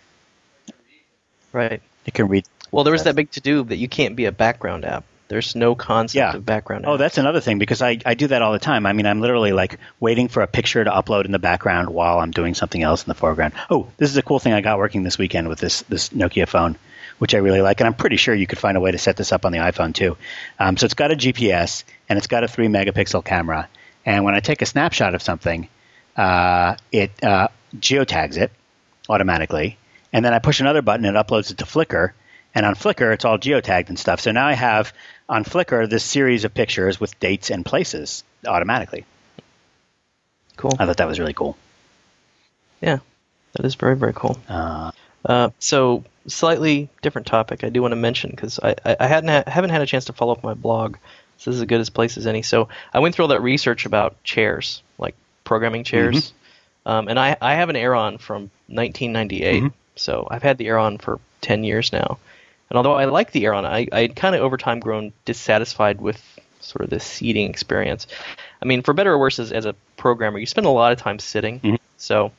Right. It can read. Well, there was that big to-do that you can't be a background app. There's no concept Yeah. of background Oh, app. that's another thing, because I, I do that all the time. I mean, I'm literally like waiting for a picture to upload in the background while I'm doing something else in the foreground. Oh, this is a cool thing I got working this weekend with this this Nokia phone, which I really like. And I'm pretty sure you could find a way to set this up on the iPhone too. Um, so it's got a G P S and it's got a three megapixel camera. And when I take a snapshot of something, uh, it uh, geotags it automatically. And then I push another button and it uploads it to Flickr. And on Flickr, it's all geotagged and stuff. So now I have on Flickr this series of pictures with dates and places automatically. cool. I thought that was really cool. Yeah, that is very, very cool. Uh, Uh, so, slightly different topic I do want to mention, because I, I, I hadn't ha- haven't had a chance to follow up my blog, so this is as good as place as any. So, I went through all that research about chairs, like programming chairs, Mm-hmm. um, and I, I have an Aeron from nineteen ninety-eight, Mhm. so I've had the Aeron for ten years now. And although I like the Aeron, I, I had kind of over time grown dissatisfied with sort of the seating experience. I mean, for better or worse, as, as a programmer, you spend a lot of time sitting. Mhm. So,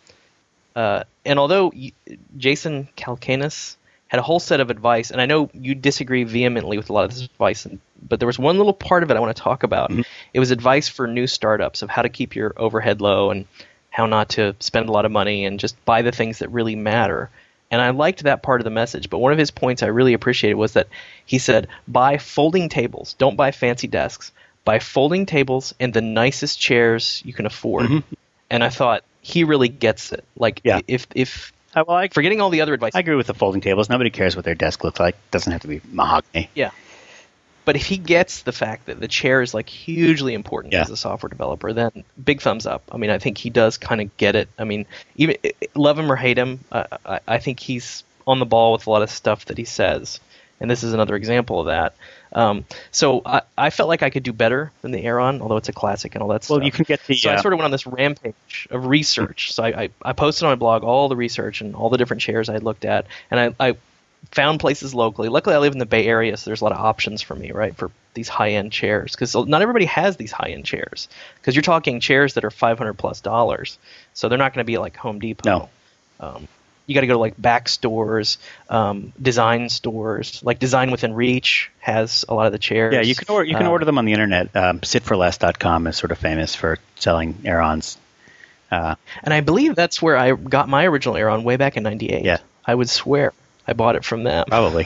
uh, and although y- Jason Calacanis had a whole set of advice, and I know you disagree vehemently with a lot of this advice, and, but there was one little part of it I want to talk about. Mhm. It was advice for new startups of how to keep your overhead low and how not to spend a lot of money and just buy the things that really matter. And I liked that part of the message, but one of his points I really appreciated was that he said, buy folding tables, don't buy fancy desks, buy folding tables and the nicest chairs you can afford. Mhm. And I thought, he really gets it. Like, Yeah. if, if I, well, I, forgetting all the other advice, I agree with the folding tables. Nobody cares what their desk looks like. It doesn't have to be mahogany. yeah. But if he gets the fact that the chair is like hugely important Yeah. as a software developer, then big thumbs up. I mean, I think he does kind of get it. I mean, even love him or hate him, uh, I, I think he's on the ball with a lot of stuff that he says, and this is another example of that. Um, so I, I felt like I could do better than the Aeron, although it's a classic and all that stuff. Well, you can get the. So I uh, sort of went on this rampage of research. So I, I, I posted on my blog all the research and all the different chairs I looked at, and I, I found places locally. Luckily, I live in the Bay Area, so there's a lot of options for me, right, for these high-end chairs. Because not everybody has these high-end chairs. Because you're talking chairs that are five hundred plus dollars, so they're not going to be like Home Depot. No. Um, you got to go to like back stores, um, design stores. Like Design Within Reach has a lot of the chairs. Yeah, you can order. You can Uh, order them on the internet. Um, sit for less dot com is sort of famous for selling Aerons. Uh, And I believe that's where I got my original Aeron way back in ninety-eight. Yeah. I would swear I bought it from them. probably.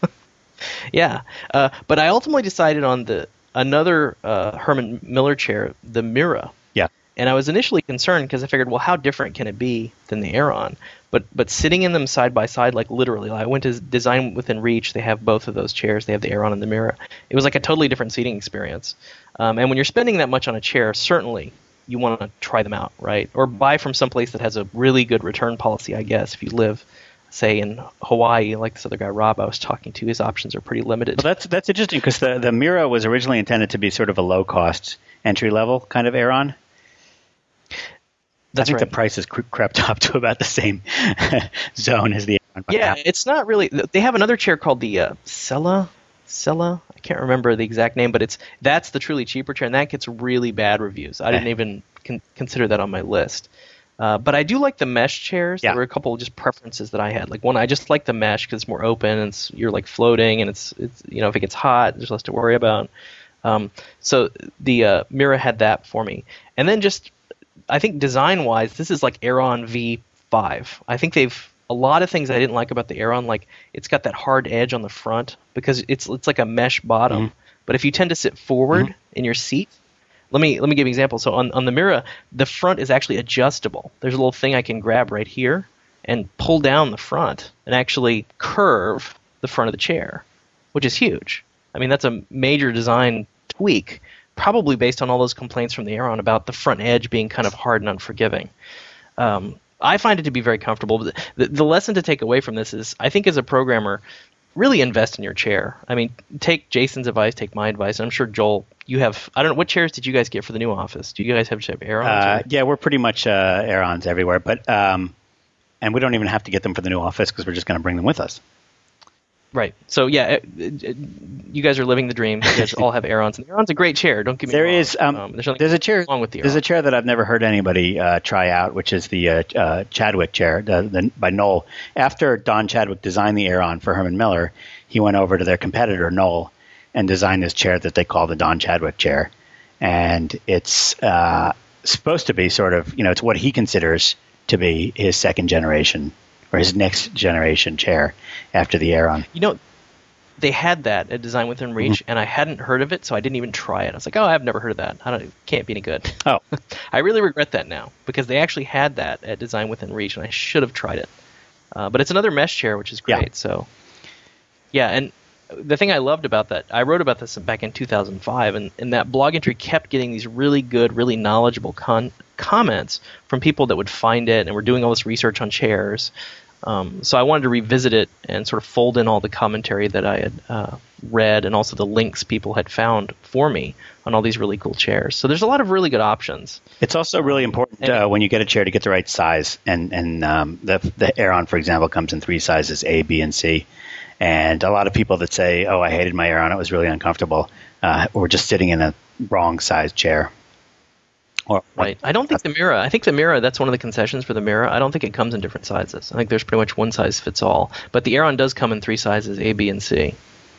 Yeah, uh, but I ultimately decided on the another uh, Herman Miller chair, the Mira. Yeah. And I was initially concerned because I figured, well, how different can it be than the Aeron? But but sitting in them side by side, like literally, I went to Design Within Reach. They have both of those chairs. They have the Aeron and the Mira. It was like a totally different seating experience. Um, and when you're spending that much on a chair, certainly you want to try them out, right? Or buy from someplace that has a really good return policy, I guess, if you live, say, in Hawaii, like this other guy, Rob, I was talking to. His options are pretty limited. Well, that's that's interesting because the the Mira was originally intended to be sort of a low cost entry level kind of Aeron. That's I think right. the price has cre- crept up to about the same zone as the Aeron. Yeah, it's not really. They have another chair called the uh, Sella. Sella. I can't remember the exact name, but it's that's the truly cheaper chair, and that gets really bad reviews. I didn't even con- consider that on my list. Uh, but I do like the mesh chairs. Yeah. There were a couple of just preferences that I had. Like one, I just like the mesh because it's more open and it's, you're like floating, and it's it's you know if it gets hot, there's less to worry about. Um, so the uh, Mira had that for me, and then just I think design wise, this is like Aeron V five. I think they've a lot of things I didn't like about the Aeron, like it's got that hard edge on the front because it's it's like a mesh bottom. Mm-hmm. But if you tend to sit forward Mm-hmm. in your seat, let me let me give you an example. So on on the Mira, the front is actually adjustable. There's a little thing I can grab right here and pull down the front and actually curve the front of the chair, which is huge. I mean, that's a major design tweak, probably based on all those complaints from the Aeron about the front edge being kind of hard and unforgiving. Um, I find it to be very comfortable. The, the, the lesson to take away from this is, I think as a programmer, really invest in your chair. I mean, take Jason's advice, take my advice. I'm sure, Joel, you have, I don't know, what chairs did you guys get for the new office? Do you guys have, have Aerons? Uh, or- yeah, we're pretty much uh, Aerons everywhere, but um, and we don't even have to get them for the new office because we're just going to bring them with us. Right. So, yeah, it, it, it, you guys are living the dream. You guys all have Aerons. And the Aeron's a great chair, don't get me There wrong. is um, Um, there's, nothing there's a chair wrong with the there's a Aeron. chair that I've never heard anybody uh, try out, which is the uh, uh, Chadwick chair the, the, by Knoll. After Don Chadwick designed the Aeron for Herman Miller, he went over to their competitor Knoll and designed this chair that they call the Don Chadwick chair, and it's uh, supposed to be sort of, you know, it's what he considers to be his second generation or his next generation chair after the Aeron. You know, they had that at Design Within Reach, Mm-hmm. and I hadn't heard of it, so I didn't even try it. I was like, oh, I've never heard of that. I don't, it can't be any good. Oh, I really regret that now, because they actually had that at Design Within Reach, and I should have tried it. Uh, but it's another mesh chair, which is great. Yeah. So, yeah, and the thing I loved about that, I wrote about this back in two thousand five, and, and that blog entry kept getting these really good, really knowledgeable con- comments from people that would find it and were doing all this research on chairs. Um, so I wanted to revisit it and sort of fold in all the commentary that I had uh, read and also the links people had found for me on all these really cool chairs. So there's a lot of really good options. It's also really important uh, when you get a chair to get the right size. And, and um, the, the Aeron, for example, comes in three sizes, A, B, and C. And a lot of people that say, oh, I hated my Aeron, it was really uncomfortable, uh, or just sitting in a wrong size chair. Or, right. I don't think the Mira, I think the Mira, that's one of the concessions for the Mira. I don't think it comes in different sizes. I think there's pretty much one size fits all. But the Aeron does come in three sizes, A, B, and C.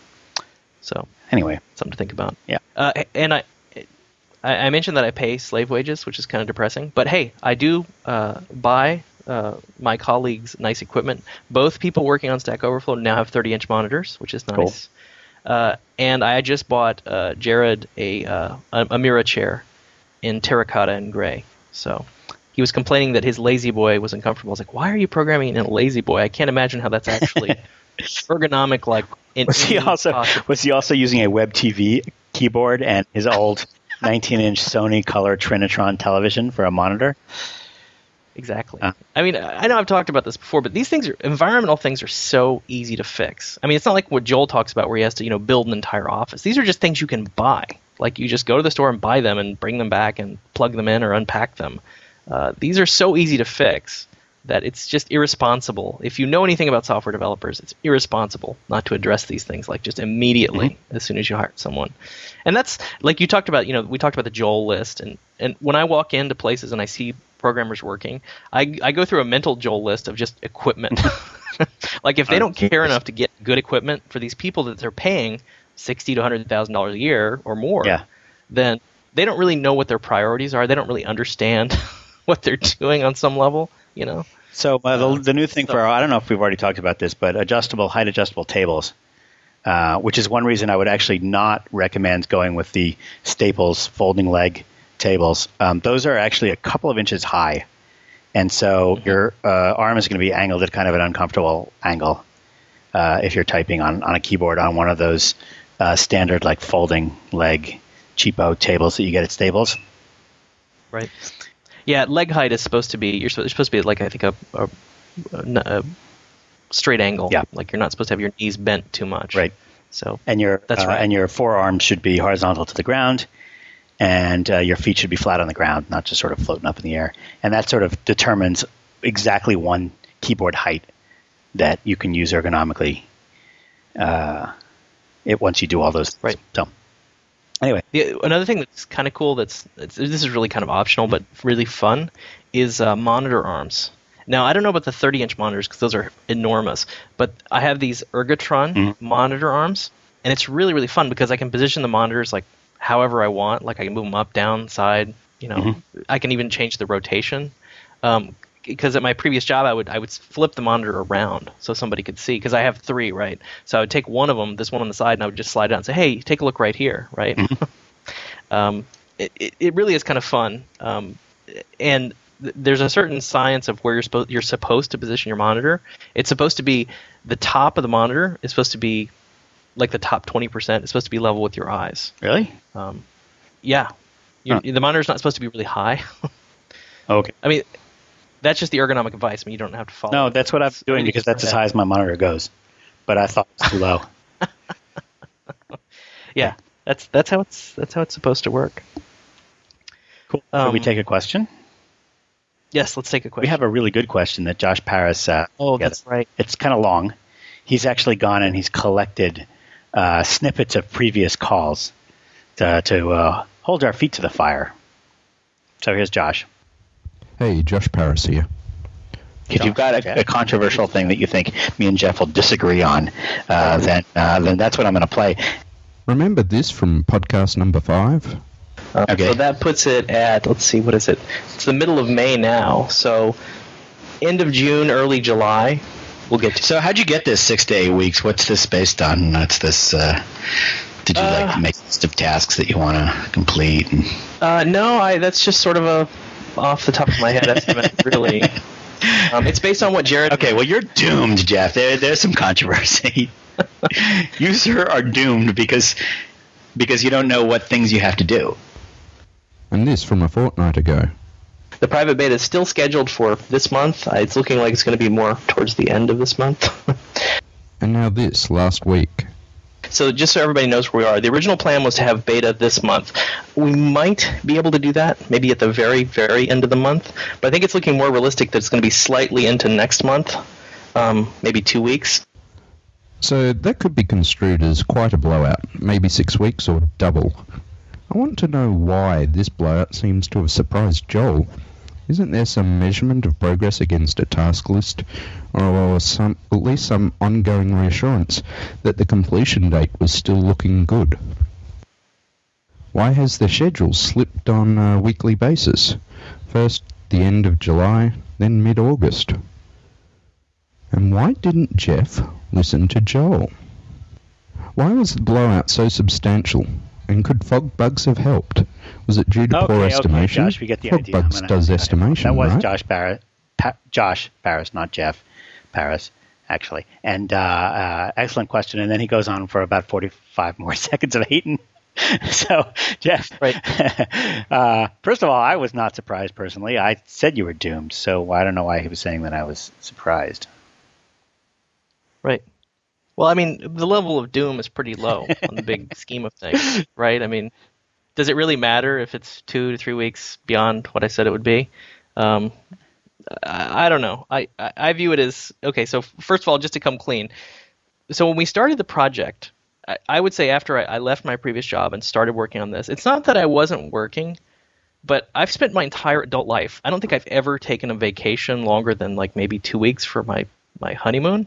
So anyway, something to think about. Yeah. Uh, and I, I I mentioned that I pay slave wages, which is kind of depressing. But hey, I do uh, buy uh, my colleagues nice equipment. Both people working on Stack Overflow now have thirty-inch monitors, which is nice. Cool. Uh, and I just bought uh, Jared a, uh, a a Mira chair in terracotta and gray. So he was complaining that his Lazy Boy was uncomfortable. I was like, why are you programming in a Lazy Boy? I can't imagine how that's actually ergonomic. Like, in, was he also possible. was he also using a Web T V keyboard and his old nineteen-inch Sony Color Trinitron television for a monitor? Exactly. Uh, I mean, I know I've talked about this before, but these things are environmental things are so easy to fix. I mean, it's not like what Joel talks about where he has to, you know, build an entire office. These are just things you can buy. Like, you just go to the store and buy them and bring them back and plug them in or unpack them. Uh, these are so easy to fix that it's just irresponsible. If you know anything about software developers, it's irresponsible not to address these things, like, just immediately mm-hmm. as soon as you hire someone. And that's, like you talked about, you know, we talked about the Joel list. And, and when I walk into places and I see programmers working, I, I go through a mental Joel list of just equipment. Like, if they don't care enough to get good equipment for these people that they're paying sixty to one hundred thousand dollars a year or more, yeah. then they don't really know what their priorities are. They don't really understand what they're doing on some level, you know. So uh, the, the new thing so, for our, I don't know if we've already talked about this, but adjustable, height adjustable tables, uh, which is one reason I would actually not recommend going with the Staples folding leg tables. Um, those are actually a couple of inches high, and so mm-hmm. your uh, arm is going to be angled at kind of an uncomfortable angle uh, if you're typing on, on a keyboard on one of those uh, standard like folding leg cheapo tables that you get at Staples. Right. Yeah, leg height is supposed to be you're supposed, you're supposed to be like I think a, a, a straight angle. Yeah. Like, you're not supposed to have your knees bent too much. Right. So and your that's uh, right. And your forearms should be horizontal to the ground, and uh, your feet should be flat on the ground, not just sort of floating up in the air. And that sort of determines exactly one keyboard height that you can use ergonomically. Uh, it once you do all those things. Right. So. Anyway, the, another thing that's kind of cool, that's it's, this is really kind of optional but really fun, is uh, monitor arms. Now, I don't know about the thirty-inch monitors because those are enormous, but I have these Ergotron mm-hmm. monitor arms, and it's really, really fun because I can position the monitors like however I want. Like, I can move them up, down, side. You know, mm-hmm. I can even change the rotation. Um, because at my previous job, I would I would flip the monitor around so somebody could see, because I have three, right? So I would take one of them, this one on the side, and I would just slide down and say, hey, take a look right here, right? Mm-hmm. um, it, it, it really is kind of fun. Um, and th- there's a certain science of where you're supposed you're supposed to position your monitor. It's supposed to be the top of the monitor is supposed to be like the top twenty percent. It's supposed to be level with your eyes. Really? Um, yeah. Huh. The monitor's not supposed to be really high. Okay. I mean, that's just the ergonomic advice. I mean, you don't have to follow. No, that's what I'm doing because that's as high as my monitor goes. But I thought it was too low. Yeah, that's that's how it's that's how it's supposed to work. Cool. Um, Should we take a question? Yes, let's take a question. We have a really good question that Josh Paris. Uh, oh, that's together. right. It's kind of long. He's actually gone and he's collected uh, snippets of previous calls to, to uh, hold our feet to the fire. So here's Josh. Hey, Josh Paris here. If you've got a, a controversial thing that you think me and Jeff will disagree on, uh, then uh, then that's what I'm going to play. Remember this from podcast number five? Uh, okay. So that puts it at, let's see, what is it? It's the middle of May now. So end of June, early July, we'll get to. So how'd you get this six to eight weeks? What's this based on? What's this? Uh, did you uh, like make a list of tasks that you want to complete? And... Uh, no, I. That's just sort of a off the top of my head estimate, really. Um, it's based on what Jared... Okay, well, you're doomed, Jeff. There, there's some controversy. You, sir, are doomed because because you don't know what things you have to do. And this from a fortnight ago. The private beta is still scheduled for this month. Uh, It's looking like it's going to be more towards the end of this month. And now this, last week. So just so everybody knows where we are, the original plan was to have beta this month. We might be able to do that, maybe at the very, very end of the month. But I think it's looking more realistic that it's going to be slightly into next month, um, maybe two weeks. So that could be construed as quite a blowout, maybe six weeks or double. I want to know why this blowout seems to have surprised Joel. Isn't there some measurement of progress against a task list, or some, at least some ongoing reassurance that the completion date was still looking good? Why has the schedule slipped on a weekly basis? First the end of July, then mid-August. And why didn't Jeff listen to Joel? Why was the blowout so substantial? And could fog bugs have helped? Was it due to Okay, poor okay, estimation? Josh, we get the fog idea. I'm bugs gonna- does I- estimation, That was right? Josh Barris, pa- Josh Barris, not Jeff Barris, actually. And uh, uh, excellent question. And then he goes on for about forty-five more seconds of hating. So, Jeff, Right. uh, first of all, I was not surprised personally. I said you were doomed, so I don't know why he was saying that I was surprised. Right. Well, I mean, the level of doom is pretty low on the big scheme of things, right? I mean, does it really matter if it's two to three weeks beyond what I said it would be? Um, I, I don't know. I, I, I view it as, okay, so first of all, just to come clean. So when we started the project, I, I would say after I, I left my previous job and started working on this, it's not that I wasn't working, but I've spent my entire adult life. I don't think I've ever taken a vacation longer than like maybe two weeks for my, my honeymoon.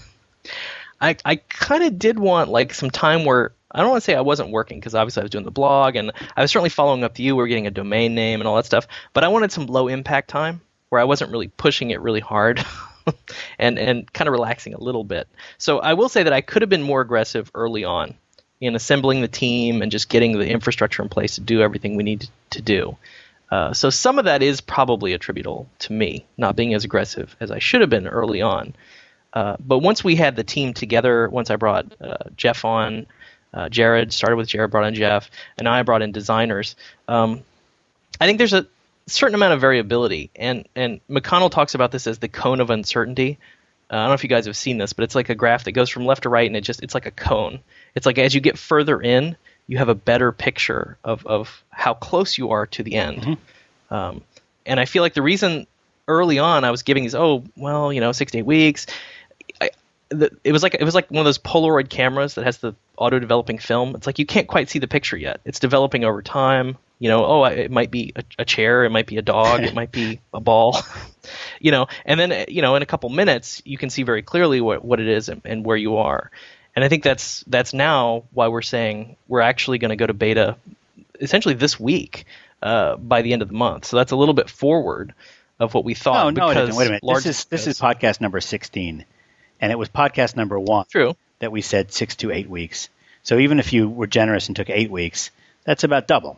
I, I kind of did want like some time where I don't want to say I wasn't working because obviously I was doing the blog and I was certainly following up to you. We were getting a domain name and all that stuff, but I wanted some low impact time where I wasn't really pushing it really hard and, and kind of relaxing a little bit. So I will say that I could have been more aggressive early on in assembling the team and just getting the infrastructure in place to do everything we need to do. Uh, so some of that is probably attributable to me not being as aggressive as I should have been early on. Uh, but once we had the team together, once I brought uh, Jeff on, uh, Jared, started with Jared, brought in Jeff, and I brought in designers, um, I think there's a certain amount of variability. And, and McConnell talks about this as the cone of uncertainty. Uh, I don't know if you guys have seen this, but it's like a graph that goes from left to right, and it just it's like a cone. It's like as you get further in, you have a better picture of, of how close you are to the end. Mm-hmm. Um, and I feel like the reason early on I was giving these, oh, well, you know, six to eight weeks, I, the, it was like it was like one of those Polaroid cameras that has the auto-developing film. It's like you can't quite see the picture yet. It's developing over time. You know, oh, it might be a, a chair, it might be a dog, it might be a ball, you know, and then, you know, in a couple minutes, you can see very clearly what, what it is and, and where you are. And I think that's that's now why we're saying we're actually going to go to beta essentially this week uh, by the end of the month. So that's a little bit forward of what we thought. No, no, it isn't. Wait a minute. This is this is podcast number sixteen, and it was podcast number one. True. That we said six to eight weeks. So even if you were generous and took eight weeks, that's about double.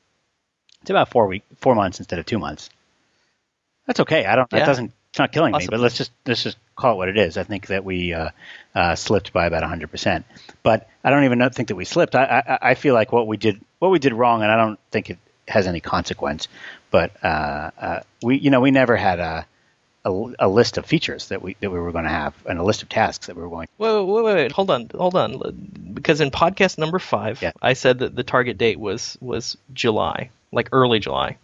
It's about four week, four months instead of two months. That's okay. I don't. Yeah. That doesn't. It's not killing awesome. me. But let's just let's just call it what it is. I think that we uh, uh, slipped by about a hundred percent. But I don't even know, think that we slipped. I, I I feel like what we did what we did wrong, and I don't think it has any consequence. But uh, uh, we you know we never had a, a a list of features that we that we were going to have and a list of tasks that we were going. Wait wait wait wait hold on hold on because in podcast number five yeah. I said that the target date was was July. Like early July.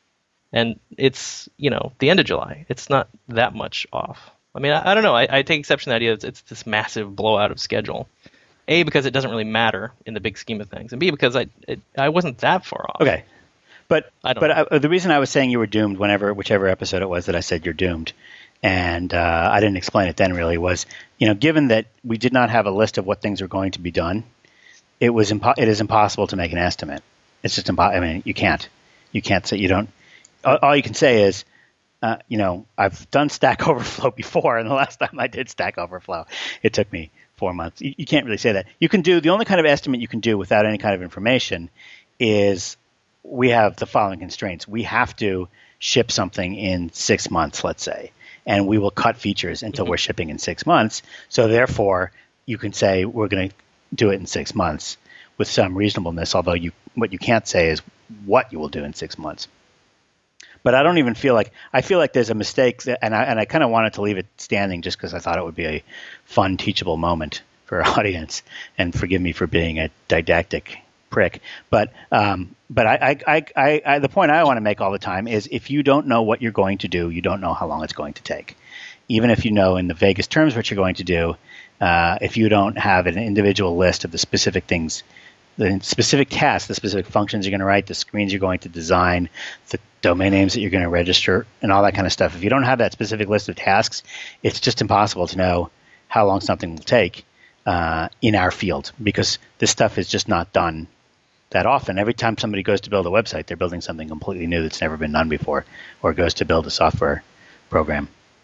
And it's, you know, the end of July. It's not that much off. I mean, I, I don't know. I, I take exception to the idea that it's this massive blowout of schedule. A, because it doesn't really matter in the big scheme of things. And B, because I it, I wasn't that far off. Okay. But I don't but I, the reason I was saying you were doomed whenever, whichever episode it was that I said you're doomed, and uh, I didn't explain it then really, was, you know, given that we did not have a list of what things are going to be done, it was impo- it is impossible to make an estimate. It's just impossible. I mean, you can't. You can't say you don't. All, all you can say is, uh, you know, I've done Stack Overflow before, and the last time I did Stack Overflow, it took me four months. You, you can't really say that. You can do the only kind of estimate you can do without any kind of information is we have the following constraints. We have to ship something in six months, let's say, and we will cut features until mm-hmm. we're shipping in six months. So therefore, you can say we're going to do it in six months with some reasonableness, although you what you can't say is what you will do in six months. But I don't even feel like – I feel like there's a mistake, that, and I, and I kind of wanted to leave it standing just because I thought it would be a fun, teachable moment for our audience. And forgive me for being a didactic prick. But um, but I, I, I, I the point I want to make all the time is if you don't know what you're going to do, you don't know how long it's going to take. Even if you know in the vaguest terms what you're going to do, uh, if you don't have an individual list of the specific things – the specific tasks, the specific functions you're going to write, the screens you're going to design, the domain names that you're going to register, and all that kind of stuff. If you don't have that specific list of tasks, it's just impossible to know how long something will take uh, in our field because this stuff is just not done that often. Every time somebody goes to build a website, they're building something completely new that's never been done before, or goes to build a software program.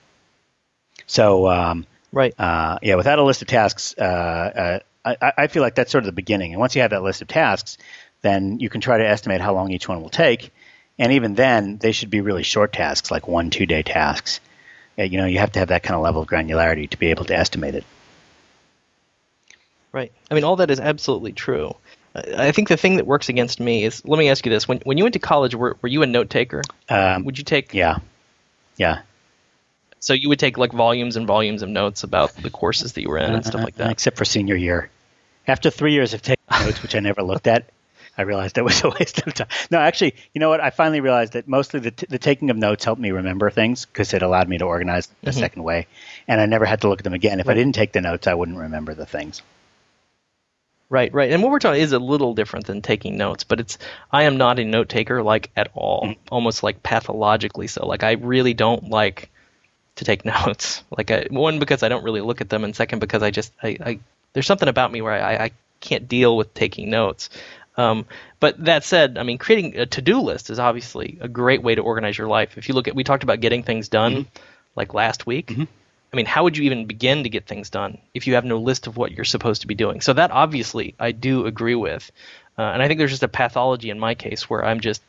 So, um, right, uh, yeah, without a list of tasks, uh, uh, I, I feel like that's sort of the beginning. And once you have that list of tasks, then you can try to estimate how long each one will take. And even then, they should be really short tasks, like one, two-day tasks. You know, you have to have that kind of level of granularity to be able to estimate it. Right. I mean, all that is absolutely true. I think the thing that works against me is, let me ask you this. When when you went to college, were, were you a note taker? Um, would you take... Yeah. Yeah. So you would take like volumes and volumes of notes about the courses that you were in and stuff like that? Uh, except for senior year. After three years of taking notes, which I never looked at, I realized that was a waste of time. No, actually, you know what? I finally realized that mostly the, t- the taking of notes helped me remember things because it allowed me to organize the mm-hmm. second way. And I never had to look at them again. If right. I didn't take the notes, I wouldn't remember the things. Right, right. And what we're talking is a little different than taking notes, but it's I am not a note taker like at all, mm-hmm. almost like pathologically so. Like I really don't like to take notes. Like I, one, because I don't really look at them, and second, because I just I, I there's something about me where I, I can't deal with taking notes. Um, but that said, I mean, creating a to-do list is obviously a great way to organize your life. If you look at, we talked about getting things done mm-hmm. like last week. Mm-hmm. I mean, how would you even begin to get things done if you have no list of what you're supposed to be doing? So that obviously I do agree with. Uh, and I think there's just a pathology in my case where I'm just,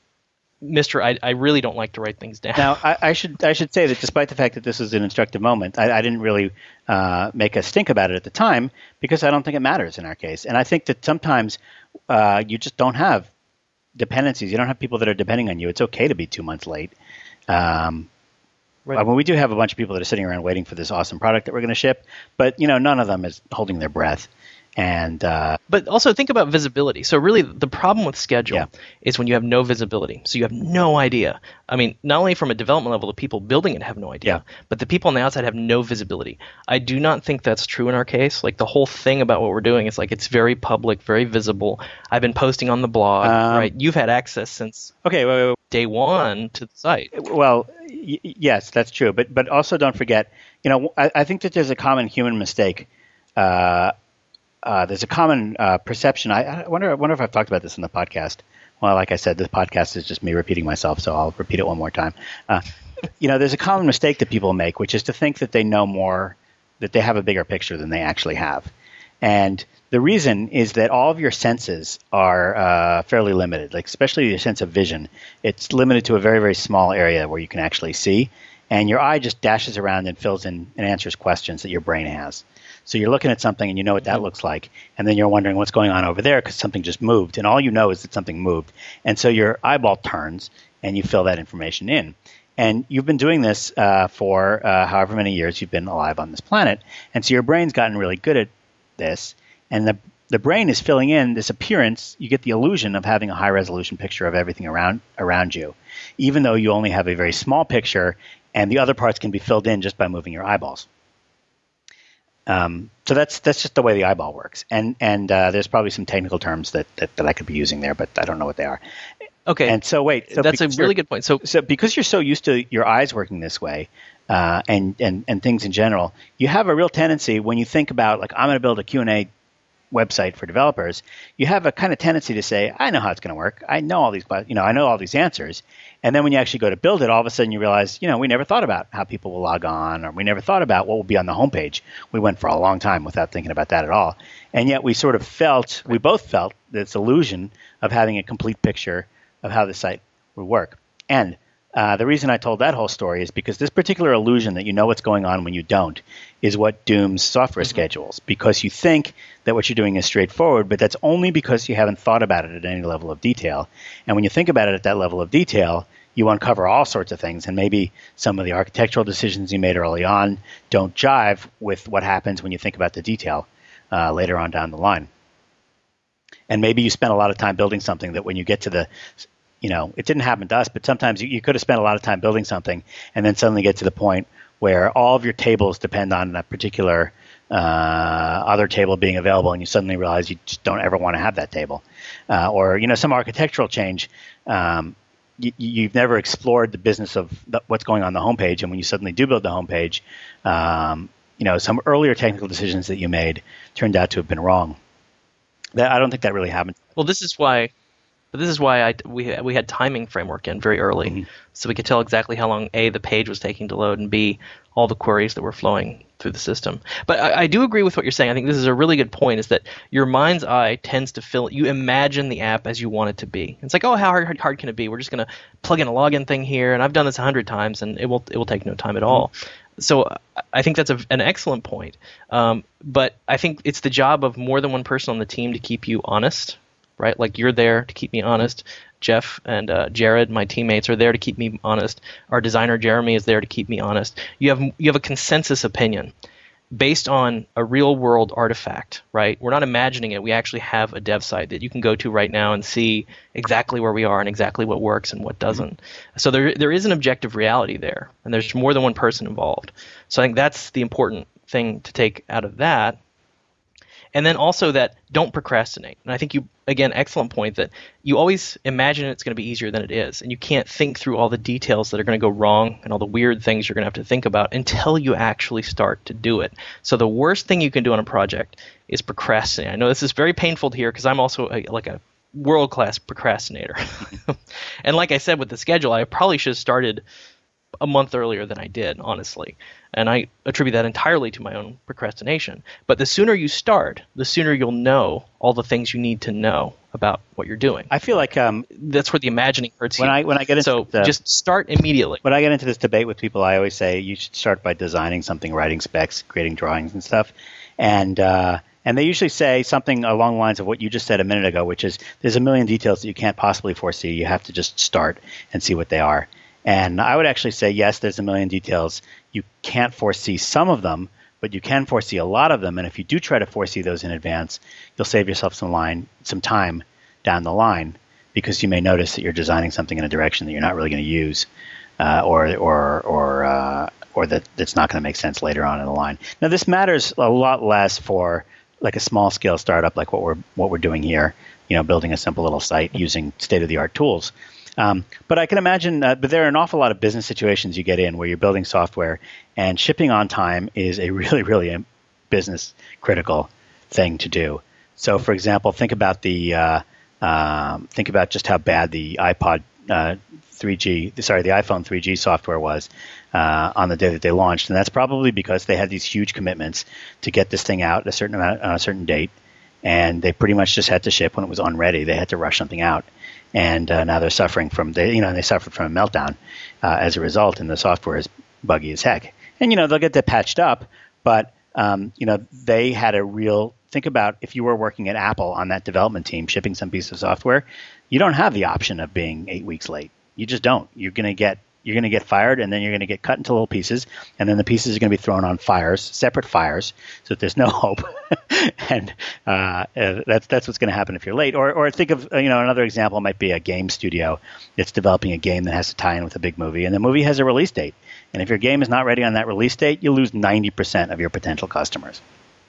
Mister I, I really don't like to write things down. Now, I, I should I should say that despite the fact that this was an instructive moment, I, I didn't really uh, make a stink about it at the time because I don't think it matters in our case. And I think that sometimes uh, you just don't have dependencies. You don't have people that are depending on you. It's okay to be two months late. Um, right. I mean, we do have a bunch of people that are sitting around waiting for this awesome product that we're going to ship, but you know, none of them is holding their breath. And uh, but also think about visibility. So really the problem with schedule yeah. is when you have no visibility. So you have no idea. I mean, not only from a development level, the people building it have no idea, yeah. but the people on the outside have no visibility. I do not think that's true in our case. Like the whole thing about what we're doing is like it's very public, very visible. I've been posting on the blog, um, right? You've had access since okay, wait, wait, wait. day one to the site. Well, y- yes, that's true. But but also don't forget, you know, I, I think that there's a common human mistake. Uh, Uh, there's a common uh, perception. I, I wonder. I wonder if I've talked about this in the podcast. Well, like I said, this podcast is just me repeating myself, so I'll repeat it one more time. Uh, you know, there's a common mistake that people make, which is to think that they know more, that they have a bigger picture than they actually have. And the reason is that all of your senses are uh, fairly limited, like especially your sense of vision. It's limited to a very, very small area where you can actually see, and your eye just dashes around and fills in and answers questions that your brain has. So you're looking at something and you know what that looks like, and then you're wondering what's going on over there because something just moved, and all you know is that something moved. And so your eyeball turns and you fill that information in. And you've been doing this uh, for uh, however many years you've been alive on this planet, and so your brain's gotten really good at this, and the the brain is filling in this appearance. You get the illusion of having a high-resolution picture of everything around around you, even though you only have a very small picture, and the other parts can be filled in just by moving your eyeballs. Um, so that's that's just the way the eyeball works, and and uh, there's probably some technical terms that, that, that I could be using there, but I don't know what they are. Okay. And so wait, so that's a really good point. So so because you're so used to your eyes working this way, uh, and and and things in general, you have a real tendency when you think about like I'm going to build a Q and A website for developers, you have a kind of tendency to say, I know how it's going to work. I know all these, you know, I know all these answers. And then when you actually go to build it, all of a sudden you realize, you know, we never thought about how people will log on, or we never thought about what will be on the homepage. We went for a long time without thinking about that at all. And yet we sort of felt, we both felt this illusion of having a complete picture of how the site would work. And Uh, the reason I told that whole story is because this particular illusion that you know what's going on when you don't is what dooms software mm-hmm. schedules, because you think that what you're doing is straightforward, but that's only because you haven't thought about it at any level of detail. And when you think about it at that level of detail, you uncover all sorts of things, and maybe some of the architectural decisions you made early on don't jive with what happens when you think about the detail uh, later on down the line. And maybe you spent a lot of time building something that when you get to the You know, it didn't happen to us, but sometimes you, you could have spent a lot of time building something and then suddenly get to the point where all of your tables depend on that particular uh, other table being available, and you suddenly realize you just don't ever want to have that table. Uh, or, you know, some architectural change, um, you, you've never explored the business of the, what's going on the homepage, and when you suddenly do build the homepage, um, you know, some earlier technical decisions that you made turned out to have been wrong. That, I don't think that really happened. Well, this is why... But this is why I, we, we had timing framework in very early, mm-hmm. so we could tell exactly how long, A, the page was taking to load, and B, all the queries that were flowing through the system. But I, I do agree with what you're saying. I think this is a really good point, is that your mind's eye tends to fill – you imagine the app as you want it to be. It's like, oh, how hard, hard can it be? We're just going to plug in a login thing here, and I've done this a hundred times, and it will it will take no time at all. Mm-hmm. So I think that's a, an excellent point. Um, but I think it's the job of more than one person on the team to keep you honest, right? Like, you're there to keep me honest. Jeff and uh, Jared, my teammates, are there to keep me honest. Our designer, Jeremy, is there to keep me honest. You have you have a consensus opinion based on a real-world artifact, right? We're not imagining it. We actually have a dev site that you can go to right now and see exactly where we are and exactly what works and what doesn't. Mm-hmm. So there there is an objective reality there, and there's more than one person involved. So I think that's the important thing to take out of that. And then also that don't procrastinate. And I think you, again, excellent point, that you always imagine it's going to be easier than it is. And you can't think through all the details that are going to go wrong and all the weird things you're going to have to think about until you actually start to do it. So the worst thing you can do on a project is procrastinate. I know this is very painful to hear, because I'm also a, like a world-class procrastinator. And like I said with the schedule, I probably should have started a month earlier than I did, honestly. And I attribute that entirely to my own procrastination. But the sooner you start, the sooner you'll know all the things you need to know about what you're doing. I feel like um, that's where the imagining hurts when you. I, when I get into so the, just start immediately. When I get into this debate with people, I always say you should start by designing something, writing specs, creating drawings and stuff. And uh, and they usually say something along the lines of what you just said a minute ago, which is there's a million details that you can't possibly foresee. You have to just start and see what they are. And I would actually say, yes, there's a million details. You can't foresee some of them, but you can foresee a lot of them. And if you do try to foresee those in advance, you'll save yourself some line, some time down the line, because you may notice that you're designing something in a direction that you're not really going to use, uh, or or or uh, or that that's not going to make sense later on in the line. Now, this matters a lot less for like a small scale startup like what we're what we're doing here. You know, building a simple little site using state of the art tools. Um, but I can imagine, uh, but there are an awful lot of business situations you get in where you're building software, and shipping on time is a really, really business critical thing to do. So, for example, think about the uh, um, think about just how bad the iPod uh, three G, sorry, the iPhone three G software was uh, on the day that they launched, and that's probably because they had these huge commitments to get this thing out at a certain amount on a certain date, and they pretty much just had to ship when it was unready. They had to rush something out. And uh, now they're suffering from, they, you know, they suffered from a meltdown uh, as a result, and the software is buggy as heck. And, you know, they'll get that patched up, but, um, you know, they had a real, think about if you were working at Apple on that development team shipping some piece of software, you don't have the option of being eight weeks late. You just don't. You're going to get, you're going to get fired, and then you're going to get cut into little pieces, and then the pieces are going to be thrown on fires, separate fires, so that there's no hope. and uh, uh, that's that's what's going to happen if you're late. Or or think of, you know, another example might be a game studio that's developing a game that has to tie in with a big movie, and the movie has a release date. And if your game is not ready on that release date, you lose ninety percent of your potential customers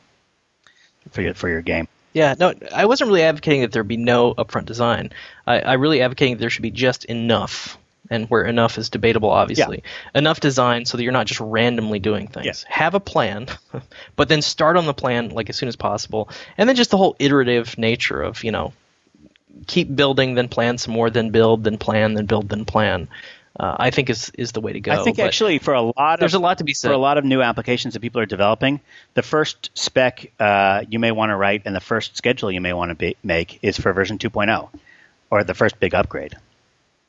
for your for your game. Yeah, no, I wasn't really advocating that there be no upfront design. I, I really advocating that there should be just enough. And where enough is debatable, obviously. Yeah. Enough design so that you're not just randomly doing things. Yeah. Have a plan, but then start on the plan like as soon as possible. And then just the whole iterative nature of, you know, keep building, then plan some more, then build, then plan, then build, then plan. Uh, I think is is the way to go. I think but actually for a lot of, there's a lot to be said. For a lot of new applications that people are developing, the first spec uh, you may want to write and the first schedule you may want to be, make is for version two point oh, or the first big upgrade.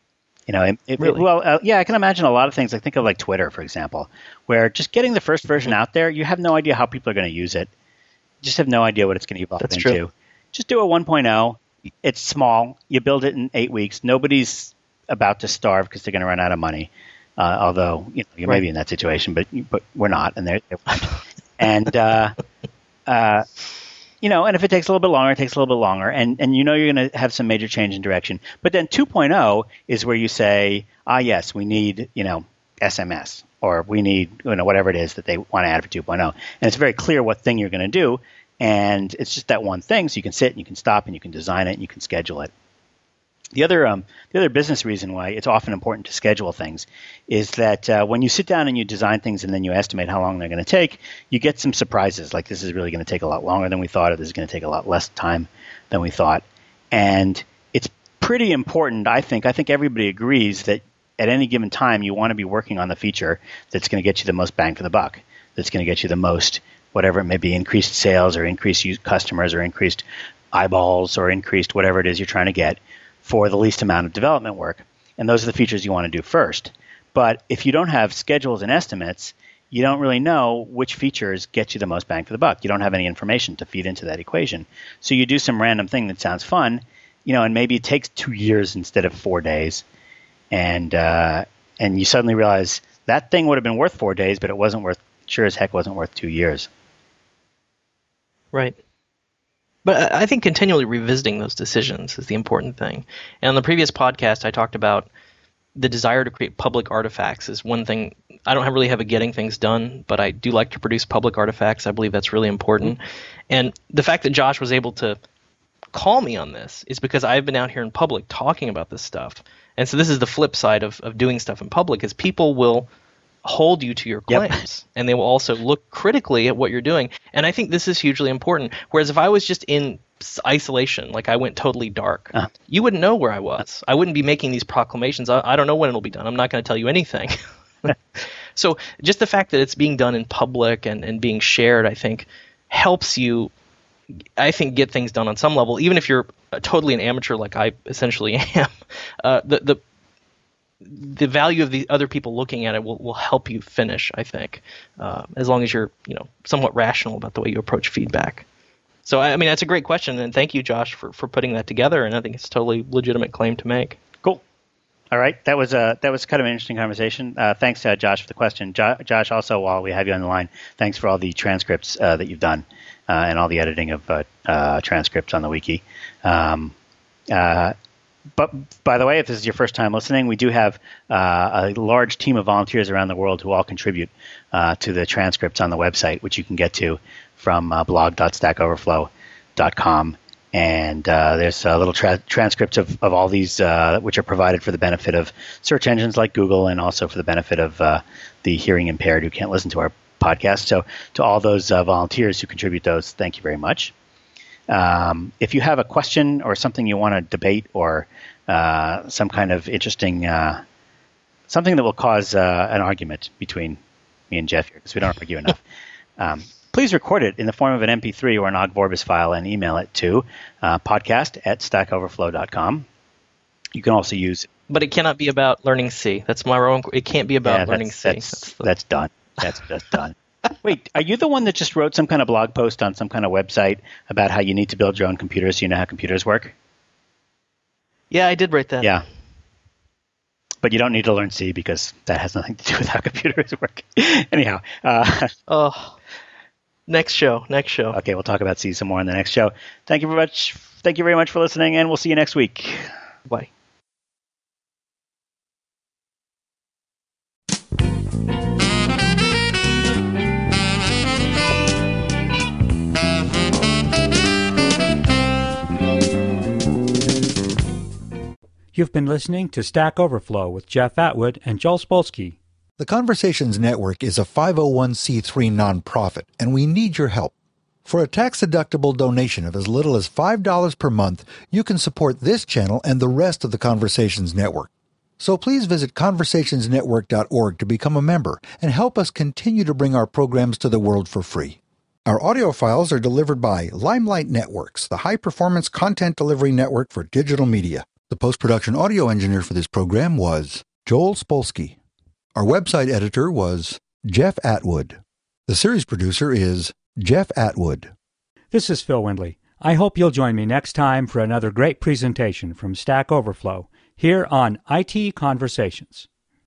You know, it, it, Really? well, uh, yeah, I can imagine a lot of things. I think of like Twitter, for example, where just getting the first version Mm-hmm. out there, you have no idea how people are going to use it. You just have no idea what it's going to evolve That's into. true. Just do a one point oh. It's small. You build it in eight weeks. Nobody's about to starve because they're going to run out of money. Uh, although you know, you may Right. be in that situation, but but we're not, and they're, they're and uh, uh, you know, and if it takes a little bit longer, it takes a little bit longer, and and you know you're going to have some major change in direction. But then two point oh is where you say, ah, yes, we need you know S M S, or we need you know whatever it is that they want to add for two point oh, and it's very clear what thing you're going to do, and it's just that one thing, so you can sit and you can stop and you can design it and you can schedule it. The other um, the other business reason why it's often important to schedule things is that uh, when you sit down and you design things and then you estimate how long they're going to take, you get some surprises. Like this is really going to take a lot longer than we thought, or this is going to take a lot less time than we thought. And it's pretty important, I think. I think everybody agrees that at any given time you want to be working on the feature that's going to get you the most bang for the buck, that's going to get you the most, whatever it may be, increased sales or increased use customers or increased eyeballs or increased whatever it is you're trying to get, for the least amount of development work. And those are the features you want to do first. But if you don't have schedules and estimates, you don't really know which features get you the most bang for the buck. You don't have any information to feed into that equation. So you do some random thing that sounds fun, you know, and maybe it takes two years instead of four days. And uh, and you suddenly realize that thing would have been worth four days, but it wasn't worth, sure as heck wasn't worth two years. Right. But I think continually revisiting those decisions is the important thing. And on the previous podcast, I talked about the desire to create public artifacts is one thing. I don't have really have a getting things done, but I do like to produce public artifacts. I believe that's really important. Mm-hmm. And the fact that Josh was able to call me on this is because I've been out here in public talking about this stuff. And so this is the flip side of, of doing stuff in public, is people will hold you to your claims, yep. and they will also look critically at what you're doing. And I think this is hugely important. Whereas if I was just in isolation, like I went totally dark, uh-huh. you wouldn't know where I was. I wouldn't be making these proclamations. I, I don't know when it'll be done. I'm not going to tell you anything. So just the fact that it's being done in public and, and being shared, I think, helps you, I think, get things done on some level, even if you're totally an amateur like I essentially am. Uh, the the the value of the other people looking at it will, will help you finish, I think, uh, as long as you're, you know, somewhat rational about the way you approach feedback. So, I, I mean, that's a great question, and thank you, Josh, for, for putting that together, and I think it's a totally legitimate claim to make. Cool. All right. That was a, that was kind of an interesting conversation. Uh, thanks, uh, Josh, for the question. Jo- Josh, also, while we have you on the line, thanks for all the transcripts uh, that you've done uh, and all the editing of uh, uh, transcripts on the wiki. Um, uh, But by the way, if this is your first time listening, we do have uh, a large team of volunteers around the world who all contribute uh, to the transcripts on the website, which you can get to from uh, blog dot stack overflow dot com. And uh, there's a little tra- transcripts of, of all these, uh, which are provided for the benefit of search engines like Google, and also for the benefit of uh, the hearing impaired who can't listen to our podcast. So to all those uh, volunteers who contribute those, thank you very much. Um, if you have a question or something you want to debate, or uh, some kind of interesting, uh, something that will cause uh, an argument between me and Jeff here, because we don't argue enough, um, please record it in the form of an M P three or an Ogg Vorbis file and email it to uh, podcast at stack overflow dot com. You can also use... But it cannot be about learning C. That's my own... It can't be about yeah, learning that's, C. That's, that's, the... that's done. That's just done. Wait, are you the one that just wrote some kind of blog post on some kind of website about how you need to build your own computer so you know how computers work? Yeah, I did write that. Yeah. But you don't need to learn C because that has nothing to do with how computers work. Anyhow. Uh, oh, next show, next show. Okay, we'll talk about C some more in the next show. Thank you very much. Thank you very much for listening, and we'll see you next week. Bye. You've been listening to Stack Overflow with Jeff Atwood and Joel Spolsky. The Conversations Network is a five oh one c three nonprofit, and we need your help. For a tax-deductible donation of as little as five dollars per month, you can support this channel and the rest of the Conversations Network. So please visit conversations network dot org to become a member and help us continue to bring our programs to the world for free. Our audio files are delivered by Limelight Networks, the high-performance content delivery network for digital media. The post-production audio engineer for this program was Joel Spolsky. Our website editor was Jeff Atwood. The series producer is Jeff Atwood. This is Phil Windley. I hope you'll join me next time for another great presentation from Stack Overflow here on I T Conversations.